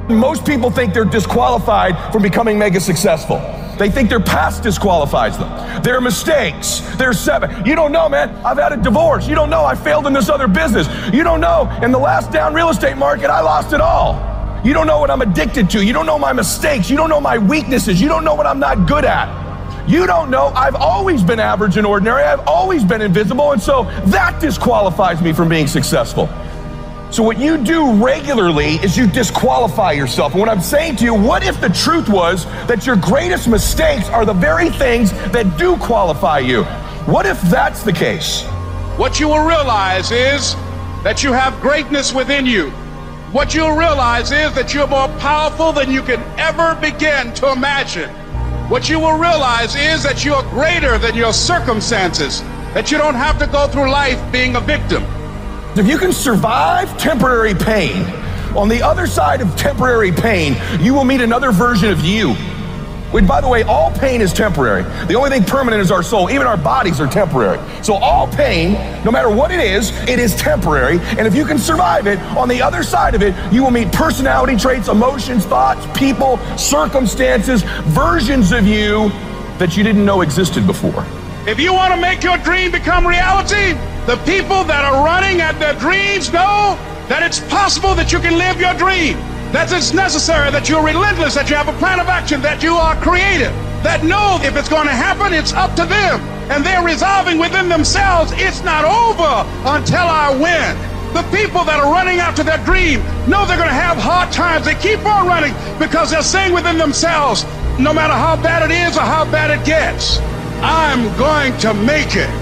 Most people think they're disqualified from becoming mega successful. They think their past disqualifies them. Their mistakes, their setbacks. You don't know, man. I've had a divorce. You don't know. I failed in this other business. You don't know. In the last down real estate market, I lost it all. You don't know what I'm addicted to. You don't know my mistakes. You don't know my weaknesses. You don't know what I'm not good at. You don't know. I've always been average and ordinary. I've always been invisible. And so that disqualifies me from being successful. So what you do regularly is you disqualify yourself. And what I'm saying to you, what if the truth was that your greatest mistakes are the very things that do qualify you? What if that's the case? What you will realize is that you have greatness within you. What you'll realize is that you're more powerful than you can ever begin to imagine. What you will realize is that you are greater than your circumstances, that you don't have to go through life being a victim. If you can survive temporary pain, on the other side of temporary pain, you will meet another version of you. Which, by the way, all pain is temporary. The only thing permanent is our soul. Even our bodies are temporary. So all pain, no matter what it is temporary. And if you can survive it, on the other side of it, you will meet personality traits, emotions, thoughts, people, circumstances, versions of you that you didn't know existed before. If you want to make your dream become reality, the people that are running at their dreams know that it's possible that you can live your dream, that it's necessary, that you're relentless, that you have a plan of action, that you are creative, that know if it's going to happen, it's up to them. And they're resolving within themselves, it's not over until I win. The people that are running after their dream know they're going to have hard times. They keep on running because they're saying within themselves, no matter how bad it is or how bad it gets, I'm going to make it.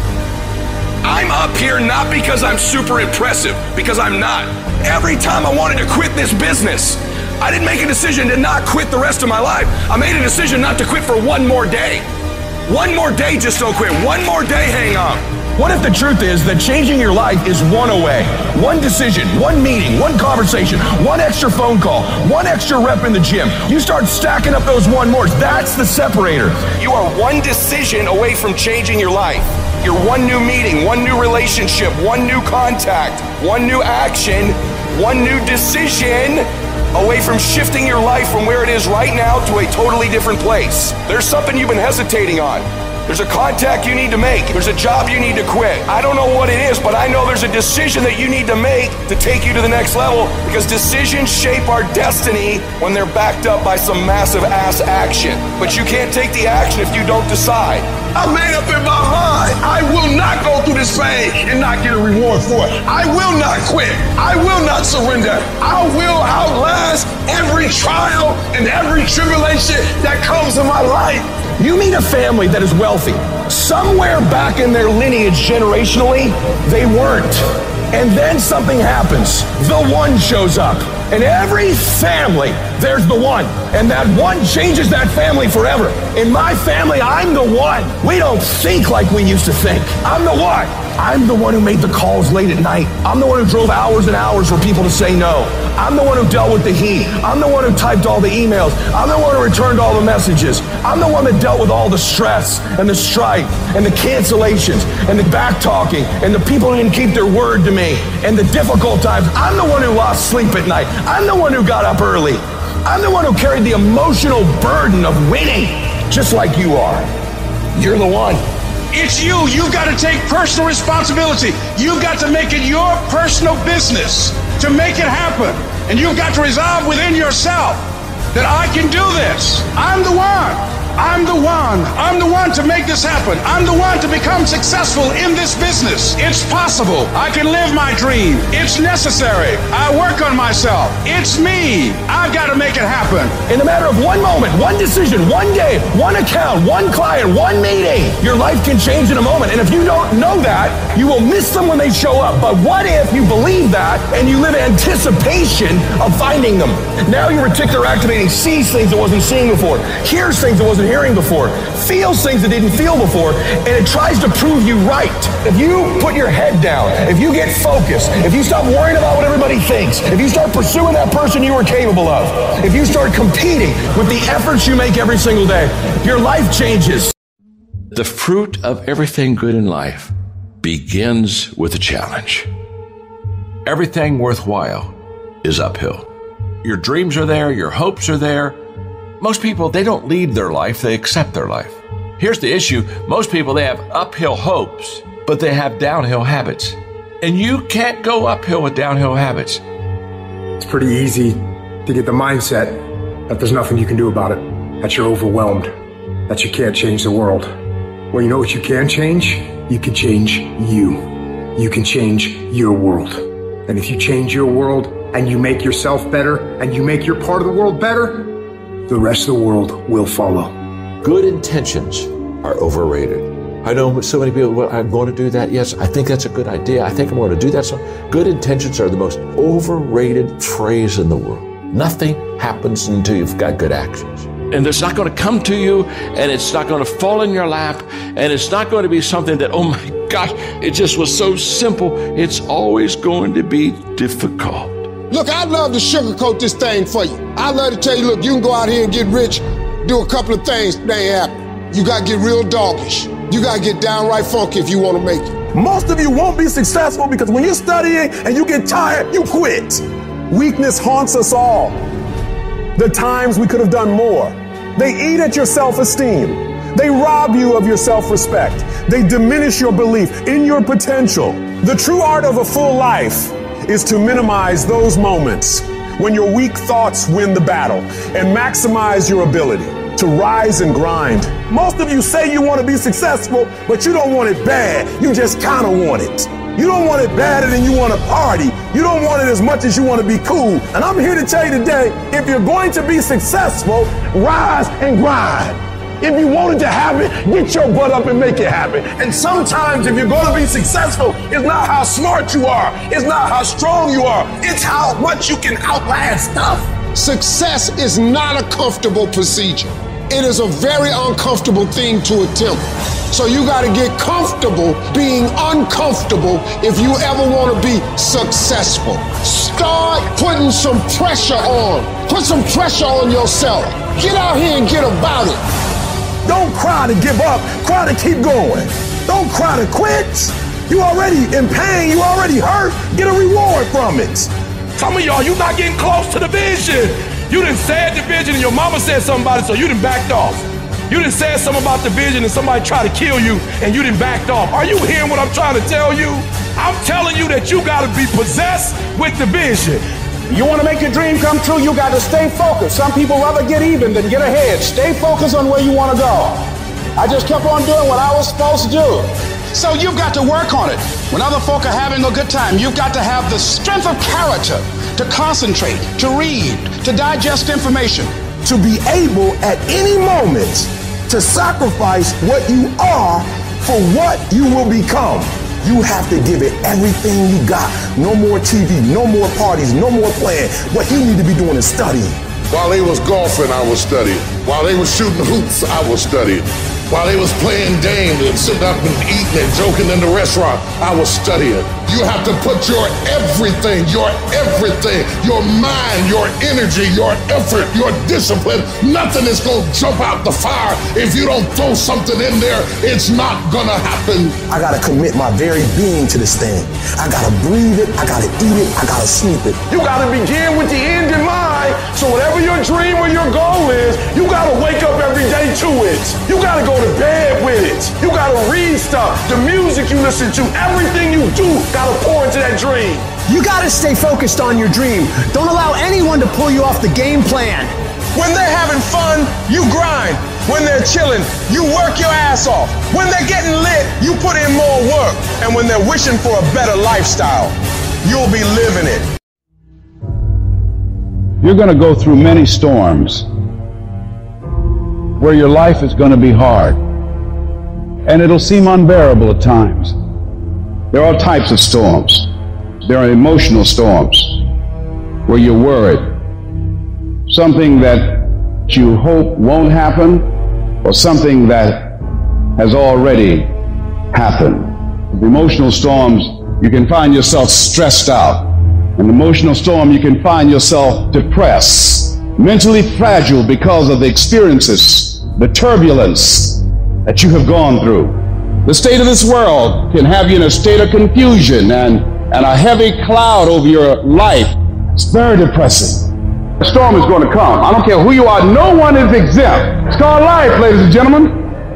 I'm up here not because I'm super impressive, because I'm not. Every time I wanted to quit this business, I didn't make a decision to not quit the rest of my life. I made a decision not to quit for one more day. One more day, just don't quit. One more day, hang on. What if the truth is that changing your life is one away? One decision, one meeting, one conversation, one extra phone call, one extra rep in the gym. You start stacking up those one mores. That's the separator. You are one decision away from changing your life. You're one new meeting, one new relationship, one new contact, one new action, one new decision away from shifting your life from where it is right now to a totally different place. There's something you've been hesitating on. There's a contact you need to make. There's a job you need to quit. I don't know what it is, but I know there's a decision that you need to make to take you to the next level, because decisions shape our destiny when they're backed up by some massive ass action. But you can't take the action if you don't decide. I made up in my mind. I will not go through this pain and not get a reward for it. I will not quit. I will not surrender. I will outlast every trial and every tribulation that comes in my life. You meet a family that is wealthy. Somewhere back in their lineage generationally, they weren't. And then something happens. The one shows up. In every family, there's the one. And that one changes that family forever. In my family, I'm the one. We don't think like we used to think. I'm the one. I'm the one who made the calls late at night. I'm the one who drove hours and hours for people to say no. I'm the one who dealt with the heat. I'm the one who typed all the emails. I'm the one who returned all the messages. I'm the one that dealt with all the stress and the strife and the cancellations and the back talking and the people who didn't keep their word to me and the difficult times. I'm the one who lost sleep at night. I'm the one who got up early. I'm the one who carried the emotional burden of winning, just like you are. You're the one. It's you. You've got to take personal responsibility. You've got to make it your personal business to make it happen. And you've got to resolve within yourself that I can do this. I'm the one. I'm the one. I'm the one to make this happen. I'm the one to become successful in this business. It's possible. I can live my dream. It's necessary. I work on myself. It's me. I've got to make it happen. In a matter of one moment, one decision, one day, one account, one client, one meeting, your life can change in a moment. And if you don't know that, you will miss them when they show up. But what if you believe that and you live in anticipation of finding them? Now your reticular activating sees things it wasn't seeing before, hears things it wasn't hearing before, feels things it didn't feel before, and it tries to prove you right. If you put your head down, if you get focused, if you stop worrying about what everybody thinks, if you start pursuing that person you are capable of, if you start competing with the efforts you make every single day, your life changes. The fruit of everything good in life begins with a challenge. Everything worthwhile is uphill. Your dreams are there, your hopes are there. Most people, they don't lead their life, they accept their life. Here's the issue. Most people, they have uphill hopes, but they have downhill habits. And you can't go uphill with downhill habits. It's pretty easy to get the mindset that there's nothing you can do about it, that you're overwhelmed, that you can't change the world. Well, you know what you can change? You can change you. You can change your world. And if you change your world and you make yourself better and you make your part of the world better, the rest of the world will follow. Good intentions are overrated. I know so many people, well, I'm going to do that. Yes, I think that's a good idea. I think I'm going to do that. So good intentions are the most overrated phrase in the world. Nothing happens until you've got good actions. And it's not going to come to you, and it's not going to fall in your lap, and it's not going to be something that, oh my gosh, it just was so simple. It's always going to be difficult. Look, I'd love to sugarcoat this thing for you. I'd love to tell you, look, you can go out here and get rich, do a couple of things, they ain't happen. You got to get real doggish. You got to get downright funky if you want to make it. Most of you won't be successful because when you're studying and you get tired, you quit. Weakness haunts us all. The times we could have done more. They eat at your self-esteem. They rob you of your self-respect. They diminish your belief in your potential. The true art of a full life is to minimize those moments when your weak thoughts win the battle and maximize your ability to rise and grind. Most of you say you want to be successful, but you don't want it bad. You just kind of want it. You don't want it badder than you want to party. You don't want it as much as you want to be cool. And I'm here to tell you today, if you're going to be successful, rise and grind. If you wanted to happen, get your butt up and make it happen. And sometimes if you're going to be successful, it's not how smart you are. It's not how strong you are. It's how much you can outlast stuff. Success is not a comfortable procedure. It is a very uncomfortable thing to attempt. So you got to get comfortable being uncomfortable if you ever want to be successful. Start putting some pressure on. Put some pressure on yourself. Get out here and get about it. Don't cry to give up. Cry to keep going. Don't cry to quit. You already in pain. You already hurt. Get a reward from it. Some of y'all, you not getting close to the vision. You done said the vision and your mama said something about it, so you done backed off. You done said something about the vision and somebody tried to kill you and you done backed off. Are you hearing what I'm trying to tell you? I'm telling you that you gotta be possessed with the vision. You want to make your dream come true, you got to stay focused. Some people rather get even than get ahead. Stay focused on where you want to go. I just kept on doing what I was supposed to do. So you've got to work on it. When other folk are having a good time, you've got to have the strength of character to concentrate, to read, to digest information. To be able at any moment to sacrifice what you are for what you will become. You have to give it everything you got. No more TV, no more parties, no more playing. What you need to be doing is studying. While they was golfing, I was studying. While they was shooting hoops, I was studying. While they was playing games and sitting up and eating and joking in the restaurant, I was studying. You have to put your everything, your mind, your energy, your effort, your discipline. Nothing is going to jump out the fire if you don't throw something in there. It's not going to happen. I got to commit my very being to this thing. I got to breathe it. I got to eat it. I got to sleep it. You got to begin with the end in mind. So whatever your dream or your goal is, you got to wake up every day to it. You got to go to bed with it. You got to read stuff. The music you listen to, everything you do, got to pour into that dream. You got to stay focused on your dream. Don't allow anyone to pull you off the game plan. When they're having fun, you grind. When they're chilling, you work your ass off. When they're getting lit, you put in more work. And when they're wishing for a better lifestyle, you'll be living it. You're going to go through many storms where your life is going to be hard. And it'll seem unbearable at times. There are all types of storms. There are emotional storms where you're worried. Something that you hope won't happen or something that has already happened. With emotional storms, you can find yourself stressed out. In an emotional storm, you can find yourself depressed, mentally fragile because of the experiences, the turbulence that you have gone through. The state of this world can have you in a state of confusion and a heavy cloud over your life. It's very depressing. The storm is going to come. I don't care who you are. No one is exempt. It's called life, ladies and gentlemen.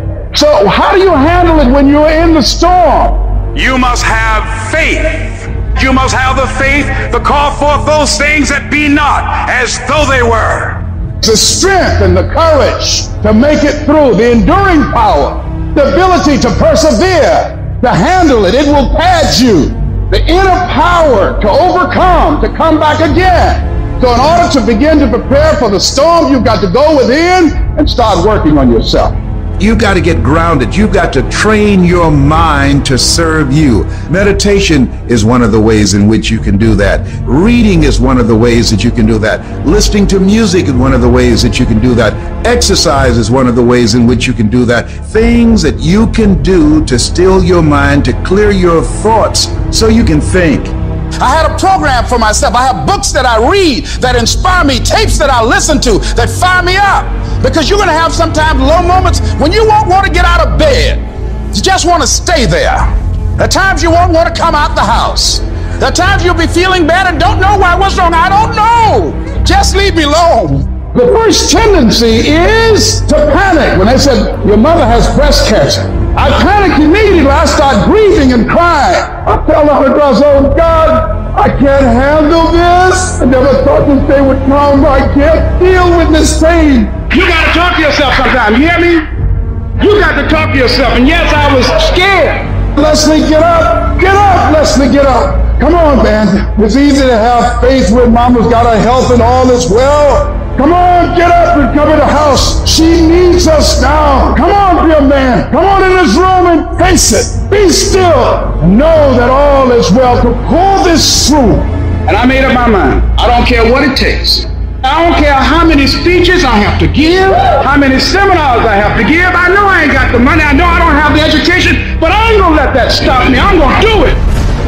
So how do you handle it when you're in the storm? You must have faith. You must have the faith to call forth those things that be not as though they were. The strength and the courage to make it through, the enduring power, the ability to persevere, to handle it. It will pad you. The inner power to overcome, to come back again. So in order to begin to prepare for the storm, you've got to go within and start working on yourself. You've got to get grounded. You've got to train your mind to serve you. Meditation is one of the ways in which you can do that. Reading is one of the ways that you can do that. Listening to music is one of the ways that you can do that. Exercise is one of the ways in which you can do that. Things that you can do to still your mind, to clear your thoughts so you can think. I had a program for myself. I have books that I read that inspire me, tapes that I listen to that fire me up. Because you're going to have sometimes low moments when you won't want to get out of bed. You just want to stay there. There are times you won't want to come out the house. There are times you'll be feeling bad and don't know why. What's wrong? I don't know. Just leave me alone. The first tendency is to panic. When they said, your mother has breast cancer, I panicked immediately. I start grieving and crying. I tell the Holy Ghost, oh God, I can't handle this. I never thought this day would come. I can't deal with this pain. You got to talk to yourself sometimes. You hear me? You got to talk to yourself. And yes, I was scared. Leslie, get up. Get up, Leslie, get up. Come on, man. It's easy to have faith when mama's got her health and all is well. Come on, get up and come in the house. She needs us now. Come on, dear man. Come on in this room and face it. Be still. Know that all is well to pull this through. And I made up my mind. I don't care what it takes. I don't care how many speeches I have to give, how many seminars I have to give. I know I ain't got the money. I know I don't have the education, but I ain't going to let that stop me. I'm going to do it.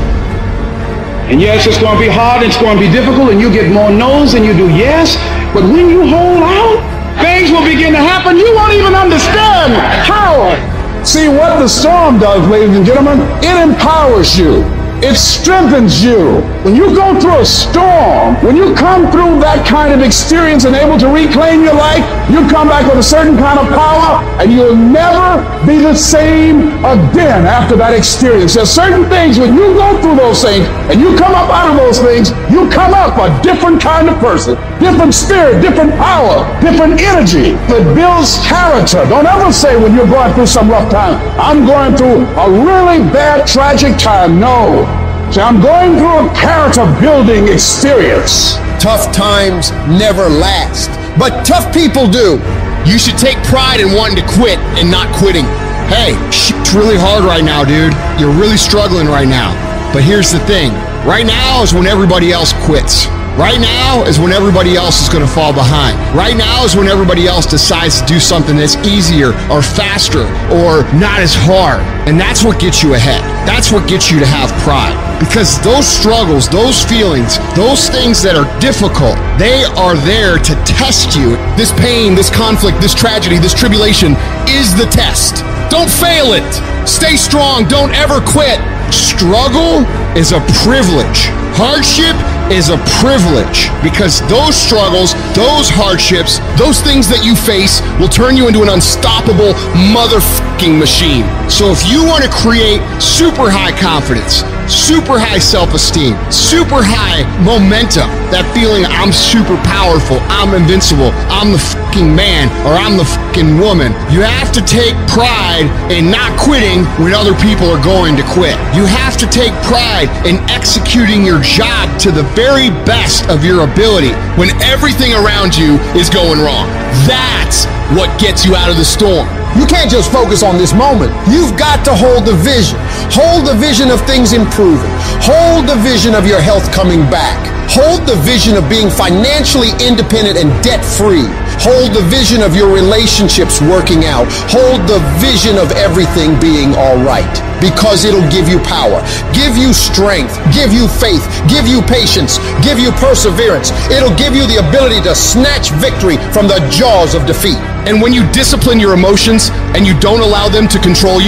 And yes, it's going to be hard, it's going to be difficult, and you get more no's than you do yes. But when you hold out, things will begin to happen. You won't even understand how. See what the storm does, ladies and gentlemen? It empowers you. It strengthens you. When you go through a storm, when you come through that kind of experience and able to reclaim your life, you come back with a certain kind of power, and you'll never be the same again after that experience. There's certain things, when you go through those things and you come up out of those things, you come up a different kind of person, different spirit, different power, different energy that builds character. Don't ever say when you're going through some rough time, I'm going through a really bad, tragic time. No. See, I'm going through a character building experience. Tough times never last, but tough people do. You should take pride in wanting to quit and not quitting. Hey, it's really hard right now, dude. You're really struggling right now. But here's the thing. Right now is when everybody else quits. Right now is when everybody else is going to fall behind. Right now is when everybody else decides to do something that's easier or faster or not as hard. And that's what gets you ahead. That's what gets you to have pride. Because those struggles, those feelings, those things that are difficult, they are there to test you. This pain, this conflict, this tragedy, this tribulation is the test. Don't fail it. Stay strong. Don't ever quit. Struggle is a privilege. Hardship is a privilege, because those struggles, those hardships, those things that you face will turn you into an unstoppable motherfucking machine. So if you want to create super high confidence, super high self-esteem, super high momentum, that feeling I'm super powerful, I'm invincible, I'm the fucking man, or I'm the fucking woman, you have to take pride in not quitting when other people are going to quit. You have to take pride in executing your job to the very best of your ability when everything around you is going wrong. That's what gets you out of the storm. You can't just focus on this moment. You've got to hold the vision. Hold the vision of things improving. Hold the vision of your health coming back. Hold the vision of being financially independent and debt-free. Hold the vision of your relationships working out. Hold the vision of everything being all right, because it'll give you power, give you strength, give you faith, give you patience, give you perseverance. It'll give you the ability to snatch victory from the jaws of defeat. And when you discipline your emotions and you don't allow them to control you,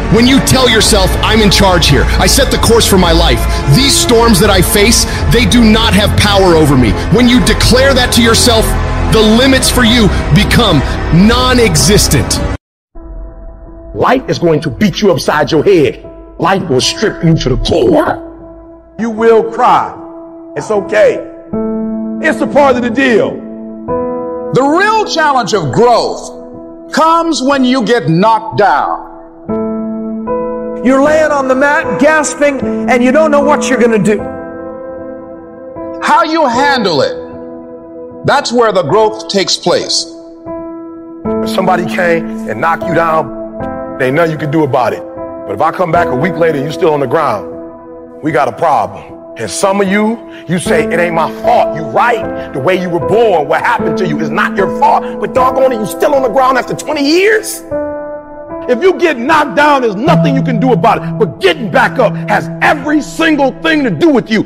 When you tell yourself, I'm in charge here, I set the course for my life, these storms that I face, they do not have power over me. When you declare that to yourself, the limits for you become non-existent. Life is going to beat you upside your head. Life will strip you to the core. You will cry. It's okay. It's a part of the deal. The real challenge of growth comes when you get knocked down. You're laying on the mat, gasping, and you don't know what you're going to do. How you handle it, that's where the growth takes place. If somebody came and knocked you down, there ain't nothing you can do about it. But if I come back a week later and you're still on the ground, we got a problem. And some of you say, it ain't my fault. You right. The way you were born, what happened to you is not your fault. But doggone it, you still on the ground after 20 years? If you get knocked down, there's nothing you can do about it. But getting back up has every single thing to do with you.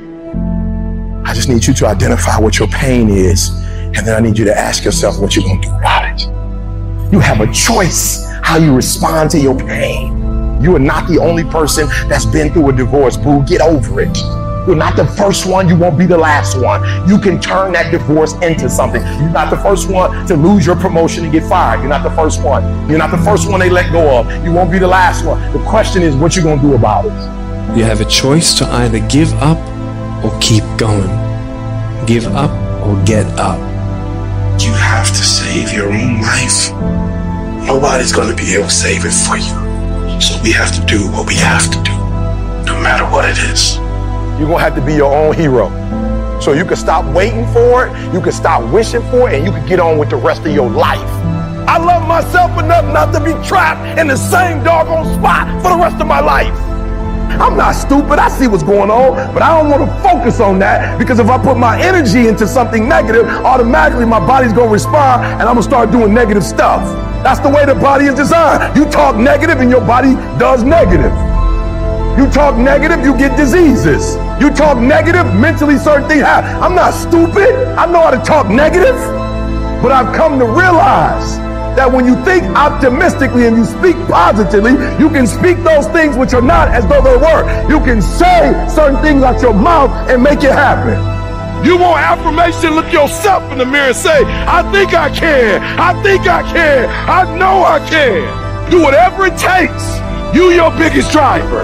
I just need you to identify what your pain is. And then I need you to ask yourself what you're going to do about it. You have a choice how you respond to your pain. You are not the only person that's been through a divorce, boo. Get over it. You're not the first one. You won't be the last one. You can turn that divorce into something. You're not the first one to lose your promotion and get fired. You're not the first one. You're not the first one they let go of. You won't be the last one. The question is, what you going to do about it? You have a choice to either give up or keep going. Give up or get up. You have to save your own life. Nobody's going to be able to save it for you. So we have to do what we have to do, no matter what it is. You're going to have to be your own hero. So you can stop waiting for it, you can stop wishing for it, and you can get on with the rest of your life. I love myself enough not to be trapped in the same doggone spot for the rest of my life. I'm not stupid, I see what's going on, but I don't want to focus on that, because if I put my energy into something negative, automatically my body's going to respond and I'm going to start doing negative stuff. That's the way the body is designed. You talk negative and your body does negative. You talk negative, you get diseases. You talk negative, mentally certain things happen. I'm not stupid. I know how to talk negative. But I've come to realize that when you think optimistically and you speak positively, you can speak those things which are not as though they were. You can say certain things out your mouth and make it happen. You want affirmation? Look yourself in the mirror and say, I think I can. I think I can. I know I can. Do whatever it takes. You your biggest driver.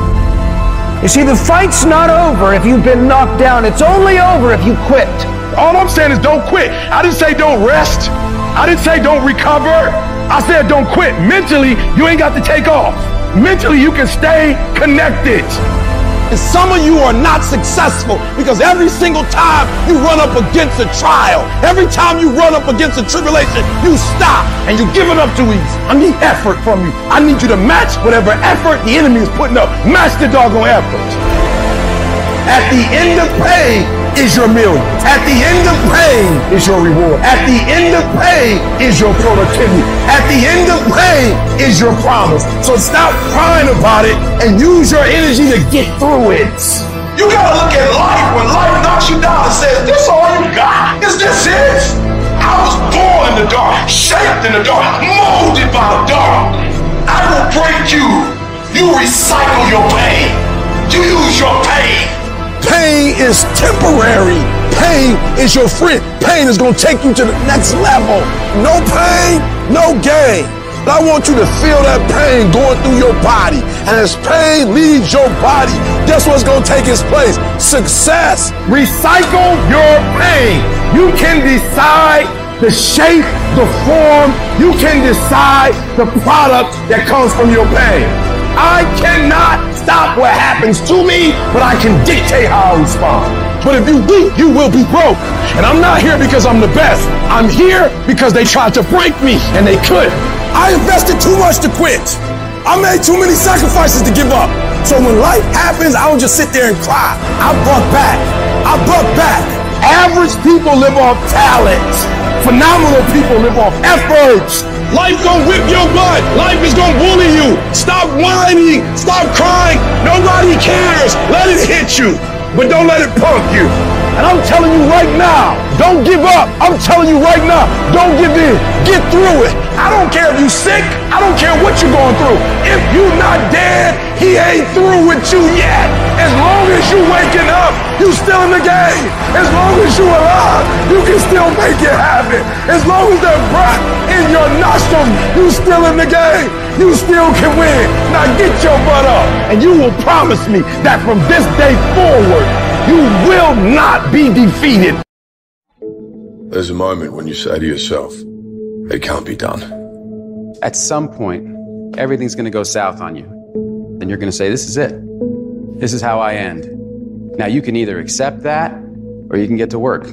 You see, the fight's not over if you've been knocked down. It's only over if you quit. All I'm saying is don't quit. I didn't say don't rest. I didn't say don't recover. I said don't quit. Mentally, you ain't got to take off. Mentally, you can stay connected. And some of you are not successful because every single time you run up against a trial, every time you run up against a tribulation, you stop and you give it up too easy. I need effort from you. I need you to match whatever effort the enemy is putting up. Match the doggone effort. At the end of pain is your million. At the end of pain is your reward. At the end of pain is your productivity. At the end of pain is your promise. So stop crying about it and use your energy to get through it. You gotta look at life when life knocks you down and says, this all you got? Is this it? I was born in the dark, shaped in the dark, molded by the dark. I will break you. You recycle your pain. You use your pain. Pain is temporary. Pain is your friend. Pain is going to take you to the next level. No pain, no gain. But I want you to feel that pain going through your body. And as pain leaves your body, guess what's going to take its place? Success. Recycle your pain. You can decide the shape, the form. You can decide the product that comes from your pain. I cannot stop what happens to me, but I can dictate how I respond. But if you weak, you will be broke. And I'm not here because I'm the best. I'm here because they tried to break me, and they couldn't. I invested too much to quit. I made too many sacrifices to give up. So when life happens, I don't just sit there and cry. I buck back. I buck back. Average people live off talent. Phenomenal people live off efforts. Life gonna whip your butt. Life is gonna bully you. Stop whining. Stop crying. Nobody cares. Let it hit you, but don't let it punk you. And I'm telling you right now, don't give up. I'm telling you right now, don't give in. Get through it. I don't care if you're sick. I don't care what you're going through. If you're not dead, he ain't through with you yet. As long as you waking up, you still in the game. As long as you alive, you can still make it happen. As long as there's breath in your nostrils, you still in the game. You still can win. Now get your butt up. And you will promise me that from this day forward, you will not be defeated. There's a moment when you say to yourself, it can't be done. At some point, everything's going to go south on you. Then you're going to say, this is it. This is how I end. Now you can either accept that or you can get to work.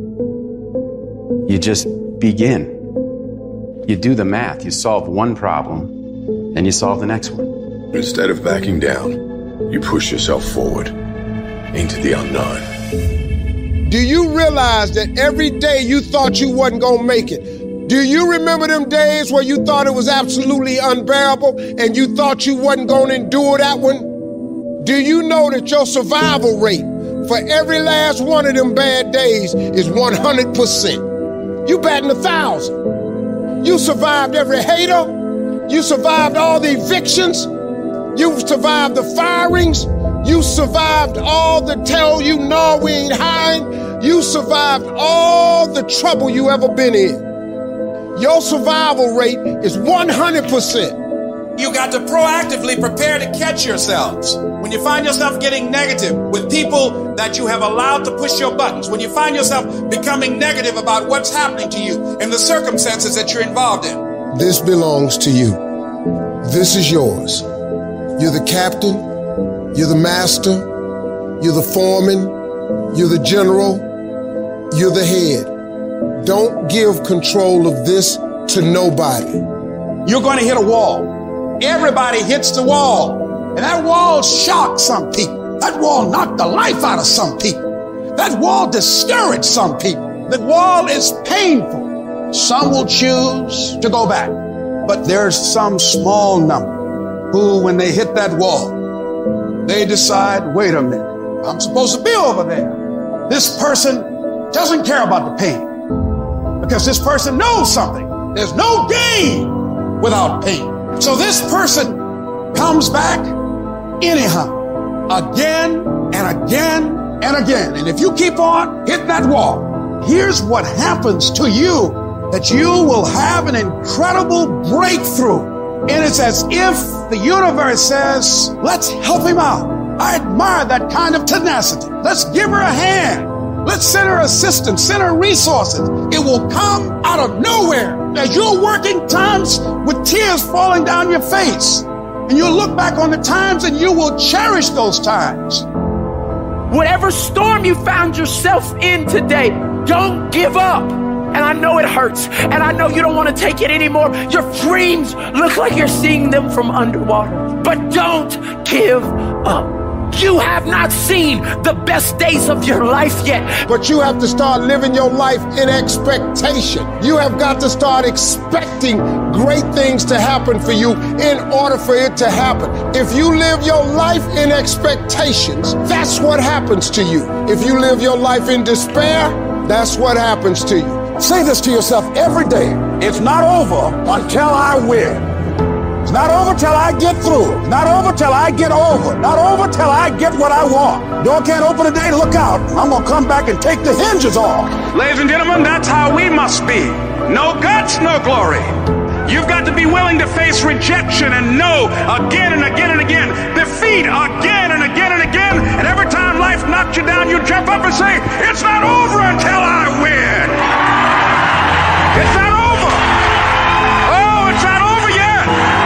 You just begin. You do the math. You solve one problem, then you solve the next one. Instead of backing down, you push yourself forward into the unknown. Do you realize that every day you thought you wasn't gonna make it? Do you remember them days where you thought it was absolutely unbearable and you thought you wasn't gonna endure that one? Do you know that your survival rate for every last one of them bad days is 100%? You batting 1,000. You survived every hater. You survived all the evictions. You survived the firings. You survived all the tell you no, we ain't hiring. You survived all the trouble you ever been in. Your survival rate is 100%. You got to proactively prepare to catch yourselves. When you find yourself getting negative with people that you have allowed to push your buttons, when you find yourself becoming negative about what's happening to you and the circumstances that you're involved in. This belongs to you. This is yours. You're the captain. You're the master. You're the foreman. You're the general. You're the head. Don't give control of this to nobody. You're going to hit a wall. Everybody hits the wall. And that wall shocked some people. That wall knocked the life out of some people. That wall discouraged some people. That wall is painful. Some will choose to go back. But there's some small number who, when they hit that wall, they decide, wait a minute, I'm supposed to be over there. This person doesn't care about the pain because this person knows something. There's no gain without pain. So this person comes back anyhow, again and again and again. And if you keep on hitting that wall, here's what happens to you, that you will have an incredible breakthrough. And it's as if the universe says, let's help him out. I admire that kind of tenacity. Let's give her a hand. Let's send her assistance, send her resources. It will come out of nowhere as you're working times with tears falling down your face. And you'll look back on the times and you will cherish those times. Whatever storm you found yourself in today, don't give up. And I know it hurts, and I know you don't want to take it anymore. Your dreams look like you're seeing them from underwater. But don't give up. You have not seen the best days of your life yet. But you have to start living your life in expectation. You have got to start expecting great things to happen for you in order for it to happen. If you live your life in expectations, that's what happens to you. If you live your life in despair, that's what happens to you. Say this to yourself every day. It's not over until I win. It's not over till I get through. It's not over till I get over. Not over till I get what I want. Door can't open today, look out. I'm going to come back and take the hinges off. Ladies and gentlemen, that's how we must be. No guts, no glory. You've got to be willing to face rejection and no again and again and again. Defeat again and again and again. And every time life knocks you down, you jump up and say, it's not over until I win. It's not over. Oh, it's not over yet.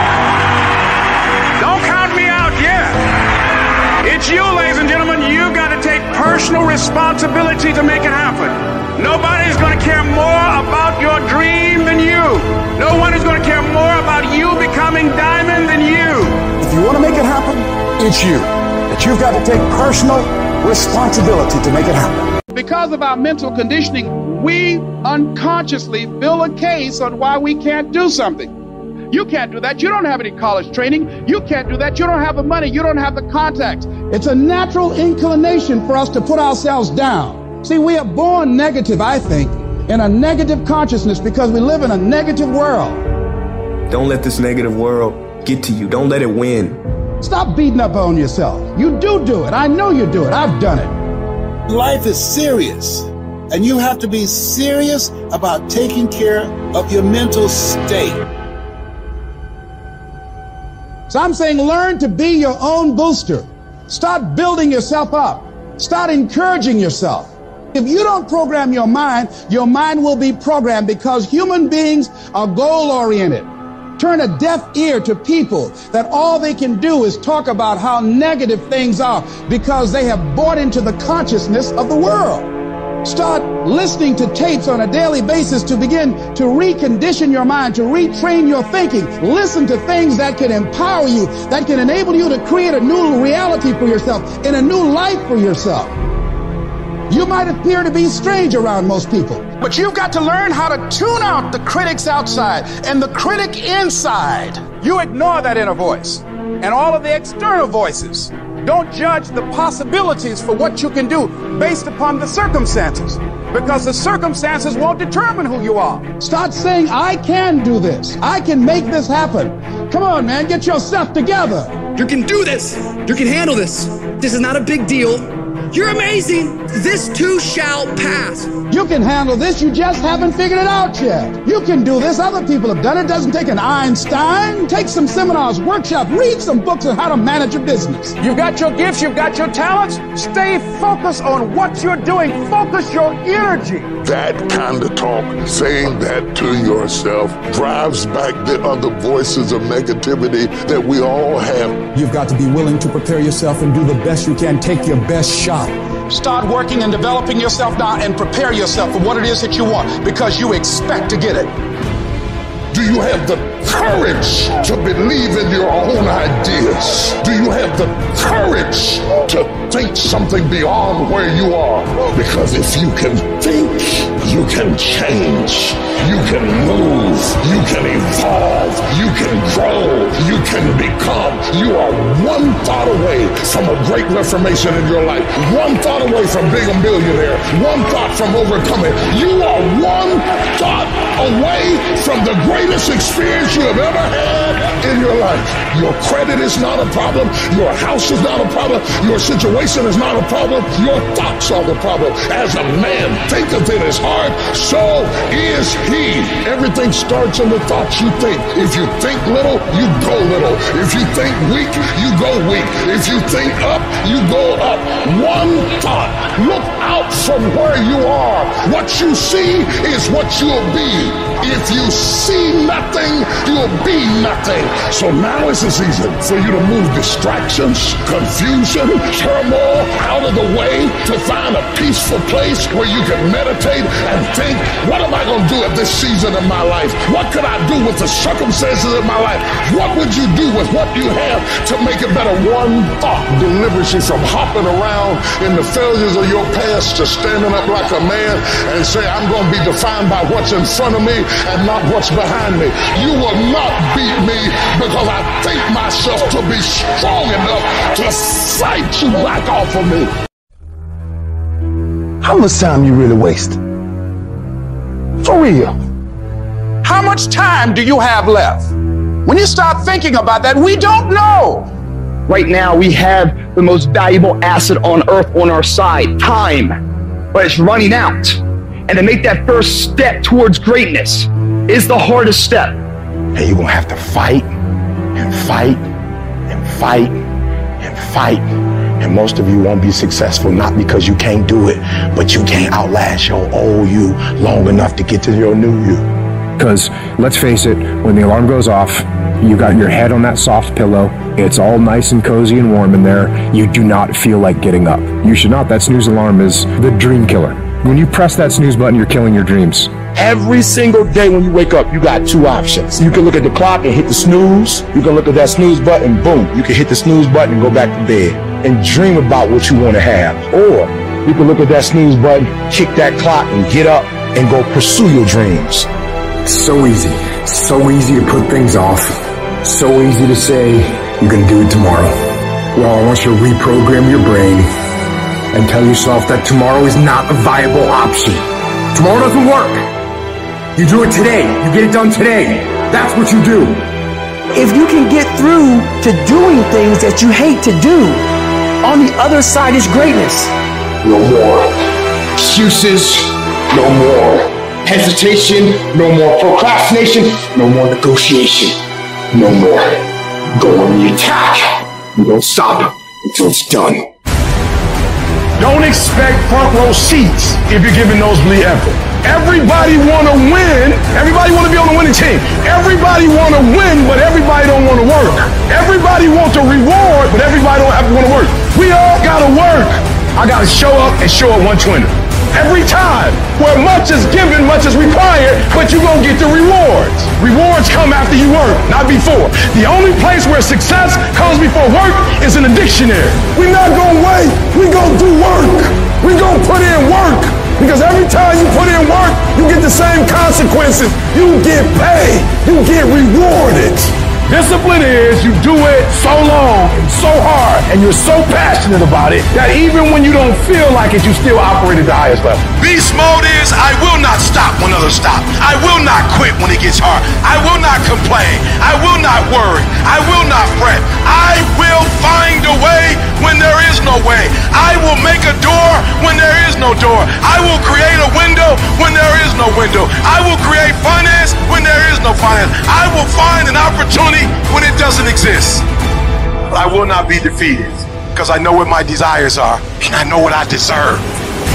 Don't count me out yet. It's you, ladies and gentlemen. You've got to take personal responsibility to make it happen. Nobody's going to care more about your dream than you. No one is going to care more about you becoming diamond than you. If you want to make it happen, it's you. But you've got to take personal responsibility to make it happen. Because of our mental conditioning, we unconsciously build a case on why we can't do something. You can't do that. You don't have any college training. You can't do that. You don't have the money. You don't have the contacts. It's a natural inclination for us to put ourselves down. See, we are born negative, I think, in a negative consciousness because we live in a negative world. Don't let this negative world get to you. Don't let it win. Stop beating up on yourself. You do it. I know you do it. I've done it. Life is serious, and you have to be serious about taking care of your mental state. So I'm saying learn to be your own booster. Start building yourself up. Start encouraging yourself. If you don't program your mind will be programmed because human beings are goal-oriented. Turn a deaf ear to people that all they can do is talk about how negative things are because they have bought into the consciousness of the world. Start listening to tapes on a daily basis to begin to recondition your mind, to retrain your thinking. Listen to things that can empower you, that can enable you to create a new reality for yourself and a new life for yourself. You might appear to be strange around most people, but you've got to learn how to tune out the critics outside and the critic inside. You ignore that inner voice and all of the external voices. Don't judge the possibilities for what you can do based upon the circumstances, because the circumstances won't determine who you are. Start saying, I can do this. I can make this happen. Come on, man, get yourself together. You can do this. You can handle this. This is not a big deal. You're amazing. This too shall pass. You can handle this. You just haven't figured it out yet. You can do this. Other people have done it. Doesn't take an Einstein. Take some seminars, workshops, read some books on how to manage a business. You've got your gifts. You've got your talents. Stay focused on what you're doing. Focus your energy. That kind of talk, saying that to yourself, drives back the other voices of negativity that we all have. You've got to be willing to prepare yourself and do the best you can. Take your best shot. Start working and developing yourself now and prepare yourself for what it is that you want because you expect to get it. Do you have the courage to believe in your own ideas? Do you have the courage to think something beyond where you are? Because if you can think, you can change, you can move, you can evolve, you can grow, you can become. You are one thought away from a great reformation in your life, one thought away from being a millionaire, one thought from overcoming. You are one thought away from the greatest experience you have ever had in your life. Your credit is not a problem. Your house is not a problem. Your situation is not a problem. Your thoughts are the problem. As a man thinketh in his heart, so is he. Everything starts in the thoughts you think. If you think little, you go little. If you think weak, you go weak. If you think up, you go up. One thought. Look out from where you are. What you see is what you'll be. If you see nothing, you'll be nothing. So now is the season for you to move distractions, confusion, turmoil out of the way to find a peaceful place where you can meditate and think, what am I going to do at this season of my life? What could I do with the circumstances of my life? What would you do with what you have to make it better? One thought delivers you from hopping around in the failures of your past to standing up like a man and say, I'm going to be defined by what's in front of me and not what's behind me. You will not beat me because I think myself to be strong enough to fight you back off of me. How much time you really waste? For real. How much time do you have left? When you start thinking about that, we don't know. Right now, we have the most valuable asset on earth on our side, time, but it's running out. And to make that first step towards greatness is the hardest step. And you're gonna have to fight and fight and fight and fight. And most of you won't be successful, not because you can't do it, but you can't outlast your old you long enough to get to your new you. Because let's face it, when the alarm goes off, you got your head on that soft pillow, it's all nice and cozy and warm in there, you do not feel like getting up. You should not. That snooze alarm is the dream killer. When you press that snooze button, you're killing your dreams. Every single day when you wake up, you got two options. You can look at the clock and hit the snooze. You can look at that snooze button, boom. You can hit the snooze button and go back to bed and dream about what you want to have. Or you can look at that snooze button, kick that clock and get up and go pursue your dreams. So easy to put things off. So easy to say, you can do it tomorrow. Well, I want you to reprogram your brain and tell yourself that tomorrow is not a viable option. Tomorrow doesn't work. You do it today. You get it done today. That's what you do. If you can get through to doing things that you hate to do, on the other side is greatness. No more excuses, no more hesitation, no more procrastination, no more negotiation, no more. Go on the attack. You don't stop until it's done. Don't expect front row seats if you're giving nosebleed effort. Everybody want to win. Everybody want to be on the winning team. Everybody want to win, but everybody don't want to work. Everybody wants a reward, but everybody don't have to want to work. We all got to work. I got to show up and show up 120. Every time. Where much is given, much is required, but you're going to get the rewards. Rewards come after you work, not before. The only place where success comes before work is in the dictionary. We're not going to wait. We're going to do work. We're going to put in work. Because every time you put in work, you get the same consequences. You get paid. You get rewarded. Discipline is you do it so long and so hard and you're so passionate about it that even when you don't feel like it, you still operate at the highest level. Beast mode is I will not stop when others stop. I will not quit when it gets hard. I will not complain. I will not worry. I will not fret. I will find a way when there is no way. I will make a door when there is no door. I will create a window when there is no window. I will create finance when there is no finance. I will find an opportunity when it doesn't exist. But I will not be defeated because I know what my desires are and I know what I deserve.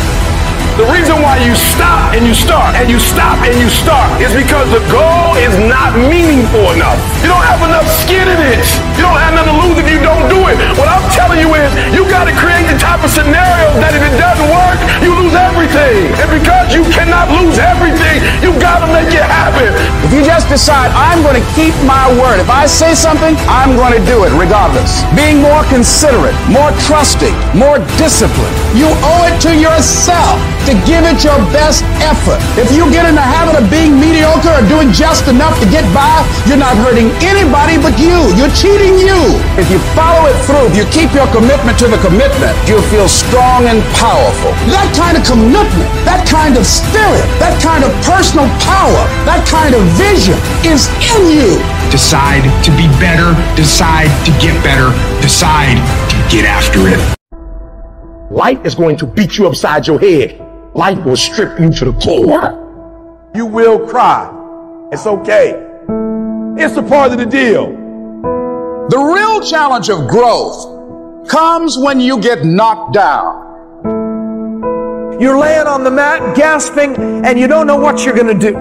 The reason why you stop and you start and you stop and you start is because the goal is not meaningful enough. You don't have enough skin in it. You don't have nothing to lose if you don't do it. What I'm telling you is you got to create the type of scenario that if it doesn't work, you lose everything. And because you cannot lose everything, you got to make it happen. If you just decide, I'm going to keep my word. If I say something, I'm going to do it regardless. Being more considerate, more trusting, more disciplined. You owe it to yourself to give it your best effort. If you get in the habit of being mediocre or doing just enough to get by, you're not hurting anybody but you. You're cheating you. If you follow it through, if you keep your commitment to the commitment, you'll feel strong and powerful. That kind of commitment, that kind of spirit, that kind of personal power, that kind of vision is in you. Decide to be better. Decide to get better. Decide to get after it. Life is going to beat you upside your head. Life will strip you to the core. You will cry. It's okay. It's a part of the deal. The real challenge of growth comes when you get knocked down. You're laying on the mat, gasping, and you don't know what you're going to do.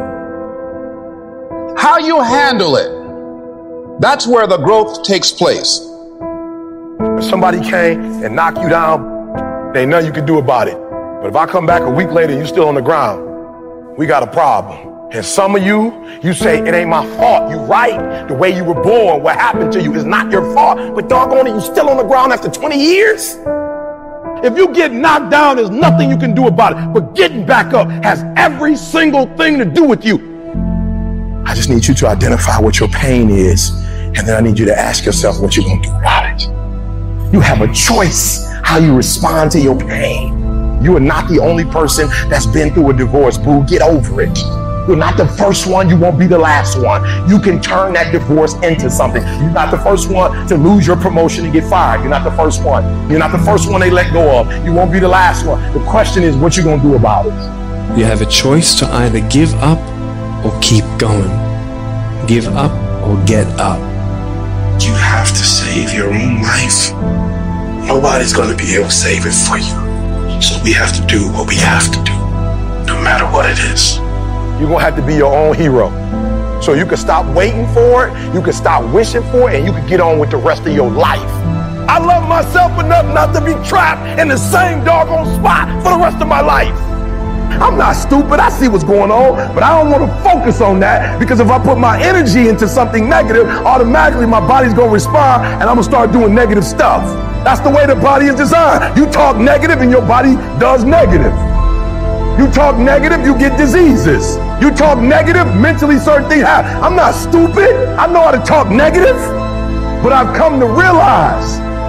How you handle it, that's where the growth takes place. If somebody came and knocked you down, there ain't nothing you can do about it. But if I come back a week later and you're still on the ground, we got a problem. And some of you say, it ain't my fault. You right. The way you were born, what happened to you is not your fault. But doggone it, you still on the ground after 20 years? If you get knocked down, there's nothing you can do about it. But getting back up has every single thing to do with you. I just need you to identify what your pain is. And then I need you to ask yourself what you're going to do about it. You have a choice how you respond to your pain. You are not the only person that's been through a divorce, boo. Get over it. You're not the first one. You won't be the last one. You can turn that divorce into something. You're not the first one to lose your promotion and get fired. You're not the first one. You're not the first one they let go of. You won't be the last one. The question is what you going to do about it. You have a choice to either give up or keep going. Give up or get up. You have to save your own life. Nobody's going to be able to save it for you. So we have to do what we have to do, no matter what it is. You're going to have to be your own hero. So you can stop waiting for it, you can stop wishing for it, and you can get on with the rest of your life. I love myself enough not to be trapped in the same doggone spot for the rest of my life. I'm not stupid, I see what's going on, but I don't want to focus on that because if I put my energy into something negative, automatically my body's going to respond and I'm going to start doing negative stuff. That's the way the body is designed. You talk negative and your body does negative. You talk negative, you get diseases. You talk negative, mentally certain things happen. I'm not stupid. I know how to talk negative, but I've come to realize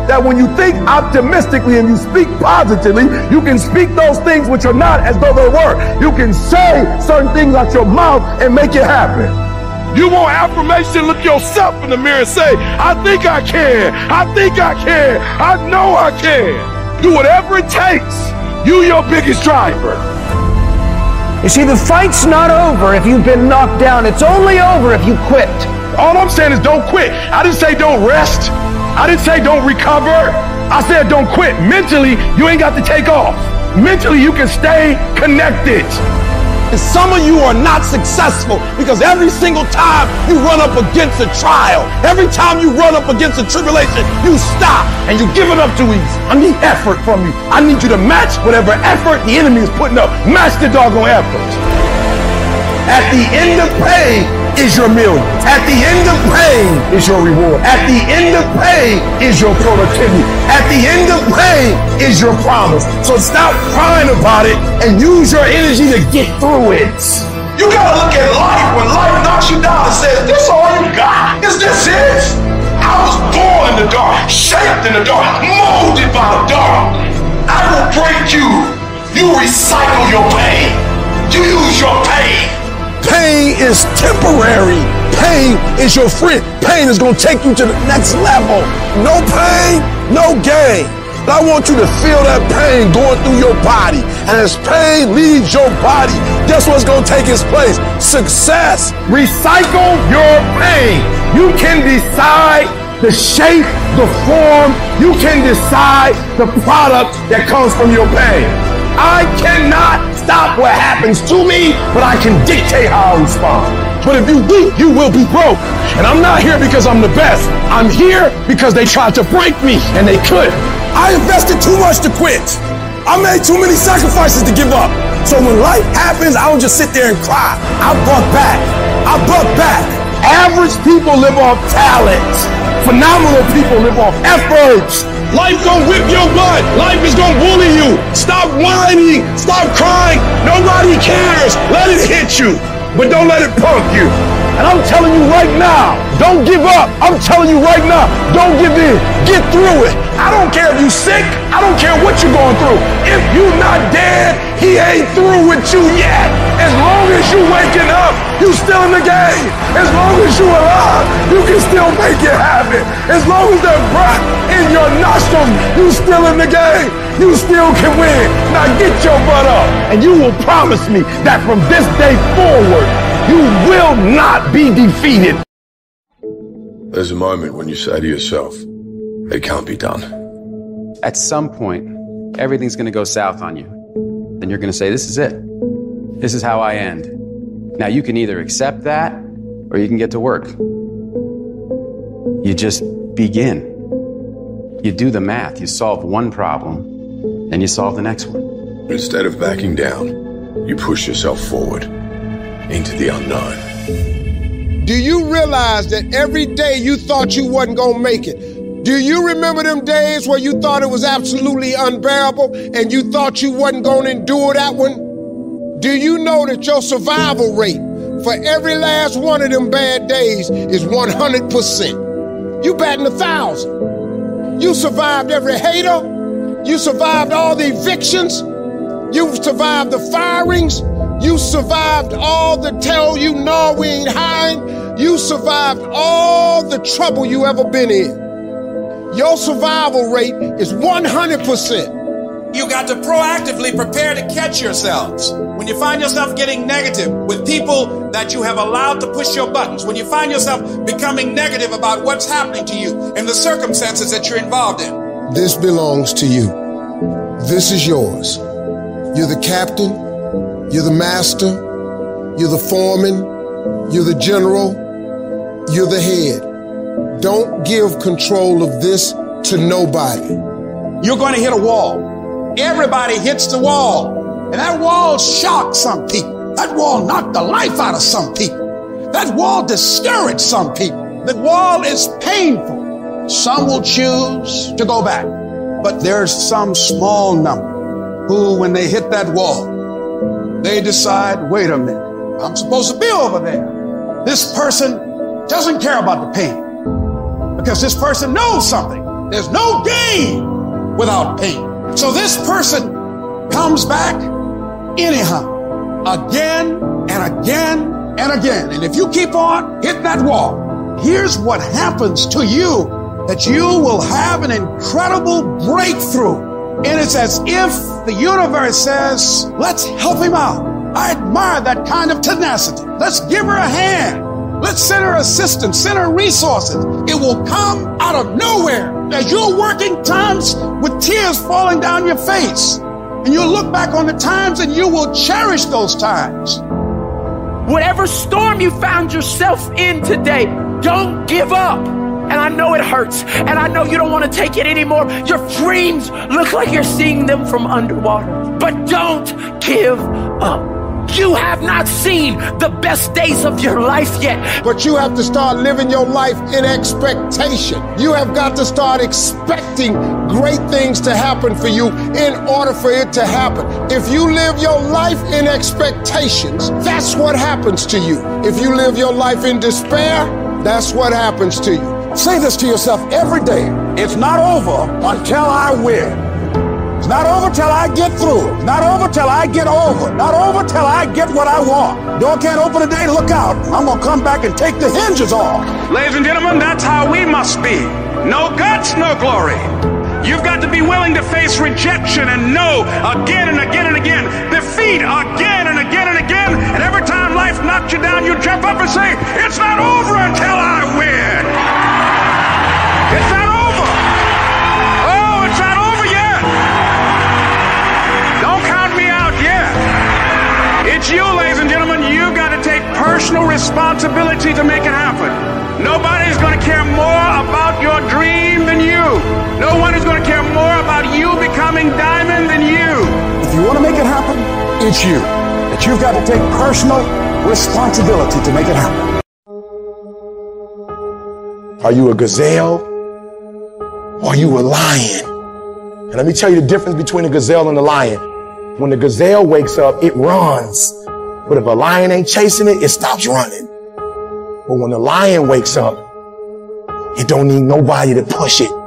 that when you think optimistically and you speak positively, you can speak those things which are not as though they were. You can say certain things out your mouth and make it happen. You want affirmation? Look yourself in the mirror and say, I think I can. I think I can. I know I can. Do whatever it takes. You your biggest driver. You see, the fight's not over if you've been knocked down. It's only over if you quit. All I'm saying is don't quit. I didn't say don't rest. I didn't say don't recover. I said don't quit. Mentally, you ain't got to take off. Mentally, you can stay connected. And some of you are not successful because every single time you run up against a trial, every time you run up against a tribulation, you stop and you give it up too easy. I need effort from you. I need you to match whatever effort the enemy is putting up. Match the doggone effort. At the end of pain is your million. At the end of pain is your reward. At the end of pain is your productivity. At the end of pain is your promise. So stop crying about it and use your energy to get through it. You gotta look at life when life knocks you down and says, this all you got? Is this it? I was born in the dark, shaped in the dark, molded by the dark. I will break you. You recycle your pain. You use your pain. Pain is temporary. Pain is your friend. Pain is going to take you to the next level. No pain, no gain. But I want you to feel that pain going through your body. And as pain leaves your body, guess what's going to take its place? Success. Recycle your pain. You can decide the shape, the form. You can decide the product that comes from your pain. I cannot stop what happens to me, but I can dictate how I respond. But if you weak, you will be broke. And I'm not here because I'm the best. I'm here because they tried to break me, and they could. I invested too much to quit. I made too many sacrifices to give up. So when life happens, I don't just sit there and cry. I buck back. I buck back. Average people live off talent. Phenomenal people live off efforts. Life gonna whip your butt. Life is gonna bully you. Stop whining. Stop crying. Nobody cares. Let it hit you, but don't let it punk you. And I'm telling you right now, don't give up. I'm telling you right now, don't give in. Get through it. I don't care if you're sick. I don't care what you're going through. If you're not dead, he ain't through with you yet. As long as you waking up, you still in the game. As long as you alive, you can still make it happen. As long as there's breath in your nostrils, you still in the game. You still can win. Now get your butt up, and you will promise me that from this day forward, you will not be defeated. There's a moment when you say to yourself, it can't be done. At some point, everything's going to go south on you. Then you're going to say, this is it. This is how I end. Now, you can either accept that or you can get to work. You just begin. You do the math. You solve one problem, and you solve the next one. Instead of backing down, you push yourself forward into the unknown. Do you realize that every day you thought you wasn't gonna make it? Do you remember them days where you thought it was absolutely unbearable and you thought you wasn't gonna endure that one? Do you know that your survival rate for every last one of them bad days is 100%? You batting 1,000. You survived every hater. You survived all the evictions. You survived the firings. You survived all the tell you no, we ain't hiring. You survived all the trouble you ever been in. Your survival rate is 100%. You got to proactively prepare to catch yourselves. When you find yourself getting negative with people that you have allowed to push your buttons, when you find yourself becoming negative about what's happening to you and the circumstances that you're involved in. This belongs to you. This is yours. You're the captain. You're the master, you're the foreman, you're the general, you're the head. Don't give control of this to nobody. You're going to hit a wall. Everybody hits the wall. And that wall shocked some people. That wall knocked the life out of some people. That wall discouraged some people. The wall is painful. Some will choose to go back. But there's some small number who, when they hit that wall, they decide, wait a minute, I'm supposed to be over there. This person doesn't care about the pain because this person knows something. There's no gain without pain. So this person comes back anyhow, again and again and again. And if you keep on hitting that wall, here's what happens to you, that you will have an incredible breakthrough. And it's as if the universe says, let's help him out. I admire that kind of tenacity. Let's give her a hand. Let's send her assistance, send her resources. It will come out of nowhere as you're working times with tears falling down your face. And you'll look back on the times and you will cherish those times. Whatever storm you found yourself in today, don't give up. And I know it hurts, and I know you don't want to take it anymore. Your dreams look like you're seeing them from underwater, but don't give up. You have not seen the best days of your life yet. But you have to start living your life in expectation. You have got to start expecting great things to happen for you in order for it to happen. If you live your life in expectations, that's what happens to you. If you live your life in despair, that's what happens to you. Say this to yourself every day. It's not over until I win. It's not over till I get through. It's not over till I get over. Not over till I get what I want. Door can't open today, look out. I'm gonna come back and take the hinges off. Ladies and gentlemen, that's how we must be. No guts, no glory. You've got to be willing to face rejection and no again and again and again. Defeat again and again and again. And every time life knocks you down, you jump up and say, it's not over until I win. It's not over. Oh, it's not over yet. Don't count me out yet. It's you, ladies and gentlemen. You've got to take personal responsibility to make it happen. Nobody's going to care more about your dream than you. No one is going to care more about you becoming diamond than you. If you want to make it happen, it's you. But you've got to take personal responsibility to make it happen. Are you a gazelle or are you a lion? And let me tell you the difference between a gazelle and a lion. When the gazelle wakes up, it runs. But if a lion ain't chasing it, it stops running. But when the lion wakes up, it don't need nobody to push it.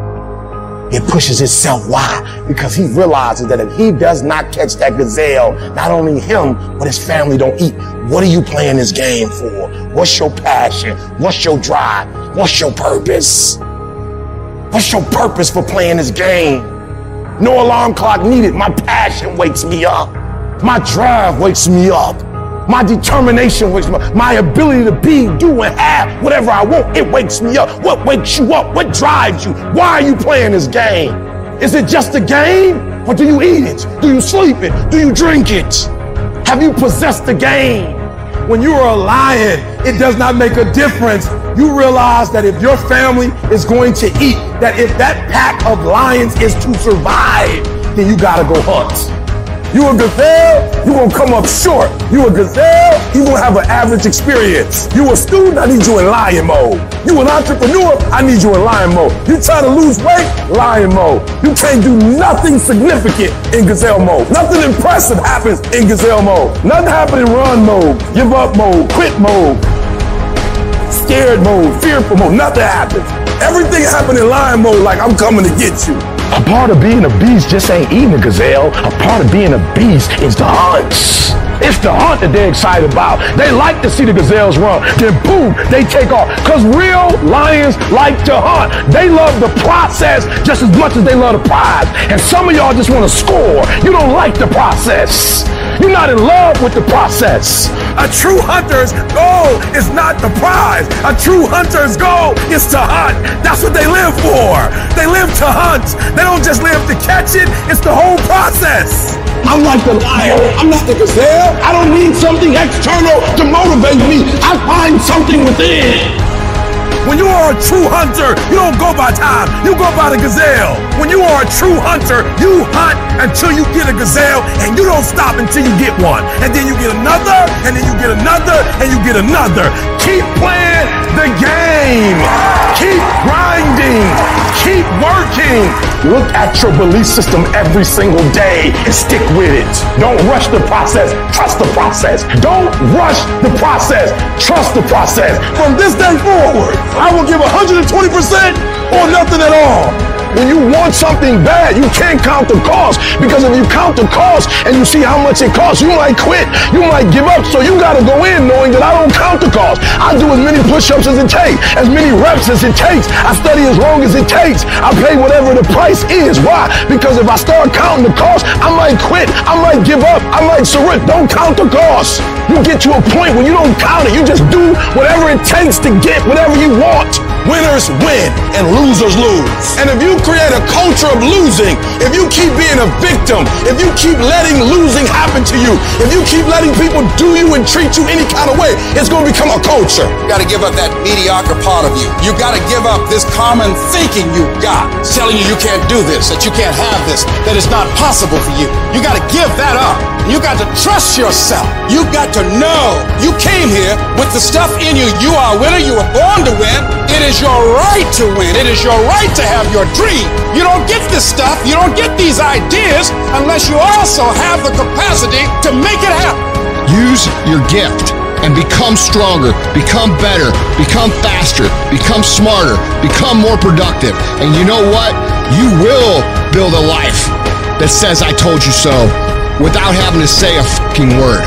It pushes itself. Why? Because he realizes that if he does not catch that gazelle, not only him, but his family don't eat. What are you playing this game for? What's your passion? What's your drive? What's your purpose? What's your purpose for playing this game? No alarm clock needed. My passion wakes me up. My drive wakes me up. My determination wakes me up. My ability to be, do, and have whatever I want, it wakes me up. What wakes you up? What drives you? Why are you playing this game? Is it just a game? Or do you eat it? Do you sleep it? Do you drink it? Have you possessed the game? When you are a lion, it does not make a difference. You realize that if your family is going to eat, that if that pack of lions is to survive, then you gotta go hunt. You a gazelle, you gonna come up short. You a gazelle, you gonna have an average experience. You a student, I need you in lion mode. You an entrepreneur, I need you in lion mode. You trying to lose weight, lion mode. You can't do nothing significant in gazelle mode. Nothing impressive happens in gazelle mode. Nothing happens in run mode, give up mode, quit mode, scared mode, fearful mode. Nothing happens. Everything happens in lion mode like I'm coming to get you. A part of being a beast just ain't eating a gazelle. A part of being a beast is the hunts. It's the hunt that they're excited about. They like to see the gazelles run. Then boom, they take off. Because real lions like to hunt. They love the process just as much as they love the prize. And some of y'all just want to score. You don't like the process. You're not in love with the process. A true hunter's goal is not the prize. A true hunter's goal is to hunt. That's what they live for. They live to hunt. They don't just live to catch it. It's the whole process. I'm like the lion. I'm not the gazelle. I don't need something external to motivate me. I find something within. When you are a true hunter, you don't go by time, you go by the gazelle. When you are a true hunter, you hunt until you get a gazelle, and you don't stop until you get one. And then you get another, and then you get another, and you get another. Keep playing the game. Keep grinding. Keep working. Look at your belief system every single day and stick with it. Don't rush the process. Trust the process. Don't rush the process. Trust the process. From this day forward, I will give 120% or nothing at all. When you want something bad, you can't count the cost, because if you count the cost and you see how much it costs, you might quit, you might give up. So you got to go in knowing that I don't count the cost. I do as many push-ups as it takes, as many reps as it takes. I study as long as it takes. I pay whatever the price is. Why? Because if I start counting the cost, I might quit, I might give up, I might surrender. Don't count the cost. You get to a point where you don't count it. You just do whatever it takes to get whatever you want. Winners win and losers lose. And if you create a culture of losing, if you keep being a victim, if you keep letting losing happen to you, if you keep letting people do you and treat you any kind of way, it's going to become a culture. You got to give up that mediocre part of you. You got to give up this common thinking you've got. It's telling you can't do this, that you can't have this, that it's not possible for you. You got to give that up. You got to trust yourself. You got to know you came here with the stuff in you. You are a winner. You were born to win. It is your right to win. It is your right to have your dream. You don't get this stuff. You don't get these ideas unless you also have the capacity to make it happen. Use your gift and become stronger, become better, become faster, become smarter, become more productive. And you know what? You will build a life that says I told you so without having to say a fucking word.